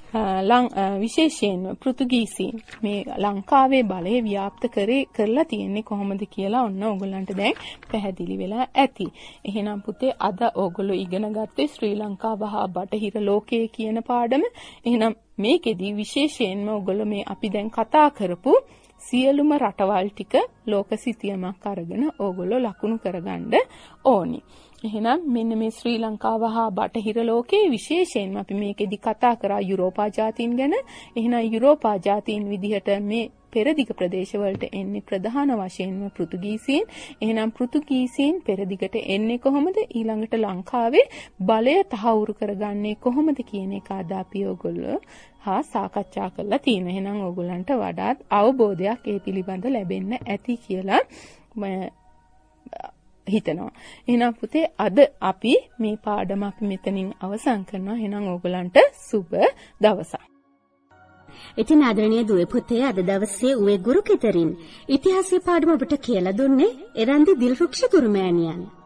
විශේෂයෙන්ම පෘතුගීසීන් මේ ලංකාවේ බලය ව්‍යාප්ත කරේ කරලා තියෙන්නේ කොහොමද කියලා ඔන්න ඕගොල්ලන්ට දැන් පැහැදිලි වෙලා ඇති. එහෙනම් පුතේ අද ඕගොල්ලෝ ඉගෙන ගත්තේ ශ්‍රී ලංකාව හා බටහිර ලෝකයේ කියන පාඩම. එහෙනම් මේකෙදි විශේෂයෙන්ම ඔයගොල්ලෝ මේ අපි දැන් කතා කරපු සියලුම රටවල් ටික ලෝක සිතියමක් අරගෙන ඕගොල්ලෝ ලකුණු කරගන්න ඕනි. එහෙනම් මෙන්න මේ ශ්‍රී ලංකාව හා බටහිර ලෝකයේ විශේෂයෙන්ම අපි මේකෙදි කතා කරා යුරෝපා ජාතීන් ගැන. එහෙනම් යුරෝපා ජාතීන් විදිහට මේ පෙරදිග ප්‍රදේශවලට එන්නේ ප්‍රධාන වශයෙන්ම පෘතුගීසීන්. එහෙනම් පෘතුගීසීන් පෙරදිගට එන්නේ කොහොමද? ඊළඟට ලංකාවේ බලය තහවුරු කරගන්නේ කොහොමද කියන එක අද අපි ඕගොල්ලෝ හා සාකච්ඡා කරලා තියෙනවා. එහෙනම් ඕගොල්ලන්ට වඩාත් අවබෝධයක් ඒ පිළිබඳ ලැබෙන්න ඇති කියලා මම හිතනවා. එහෙනම් පුතේ අද අපි මේ පාඩම අපි මෙතනින් අවසන් කරනවා. එහෙනම් ඕගොල්ලන්ට සුබ දවසක්. ඉතින් ආදරණීය දුවේ පුතේ අද දවසේ උවේ ගුරු කෙතරින් ඉතිහාසයේ පාඩම ඔබට කියලා දුන්නේ එරන්දි දිල්රුක්ෂ ගුරුමෑණියන්.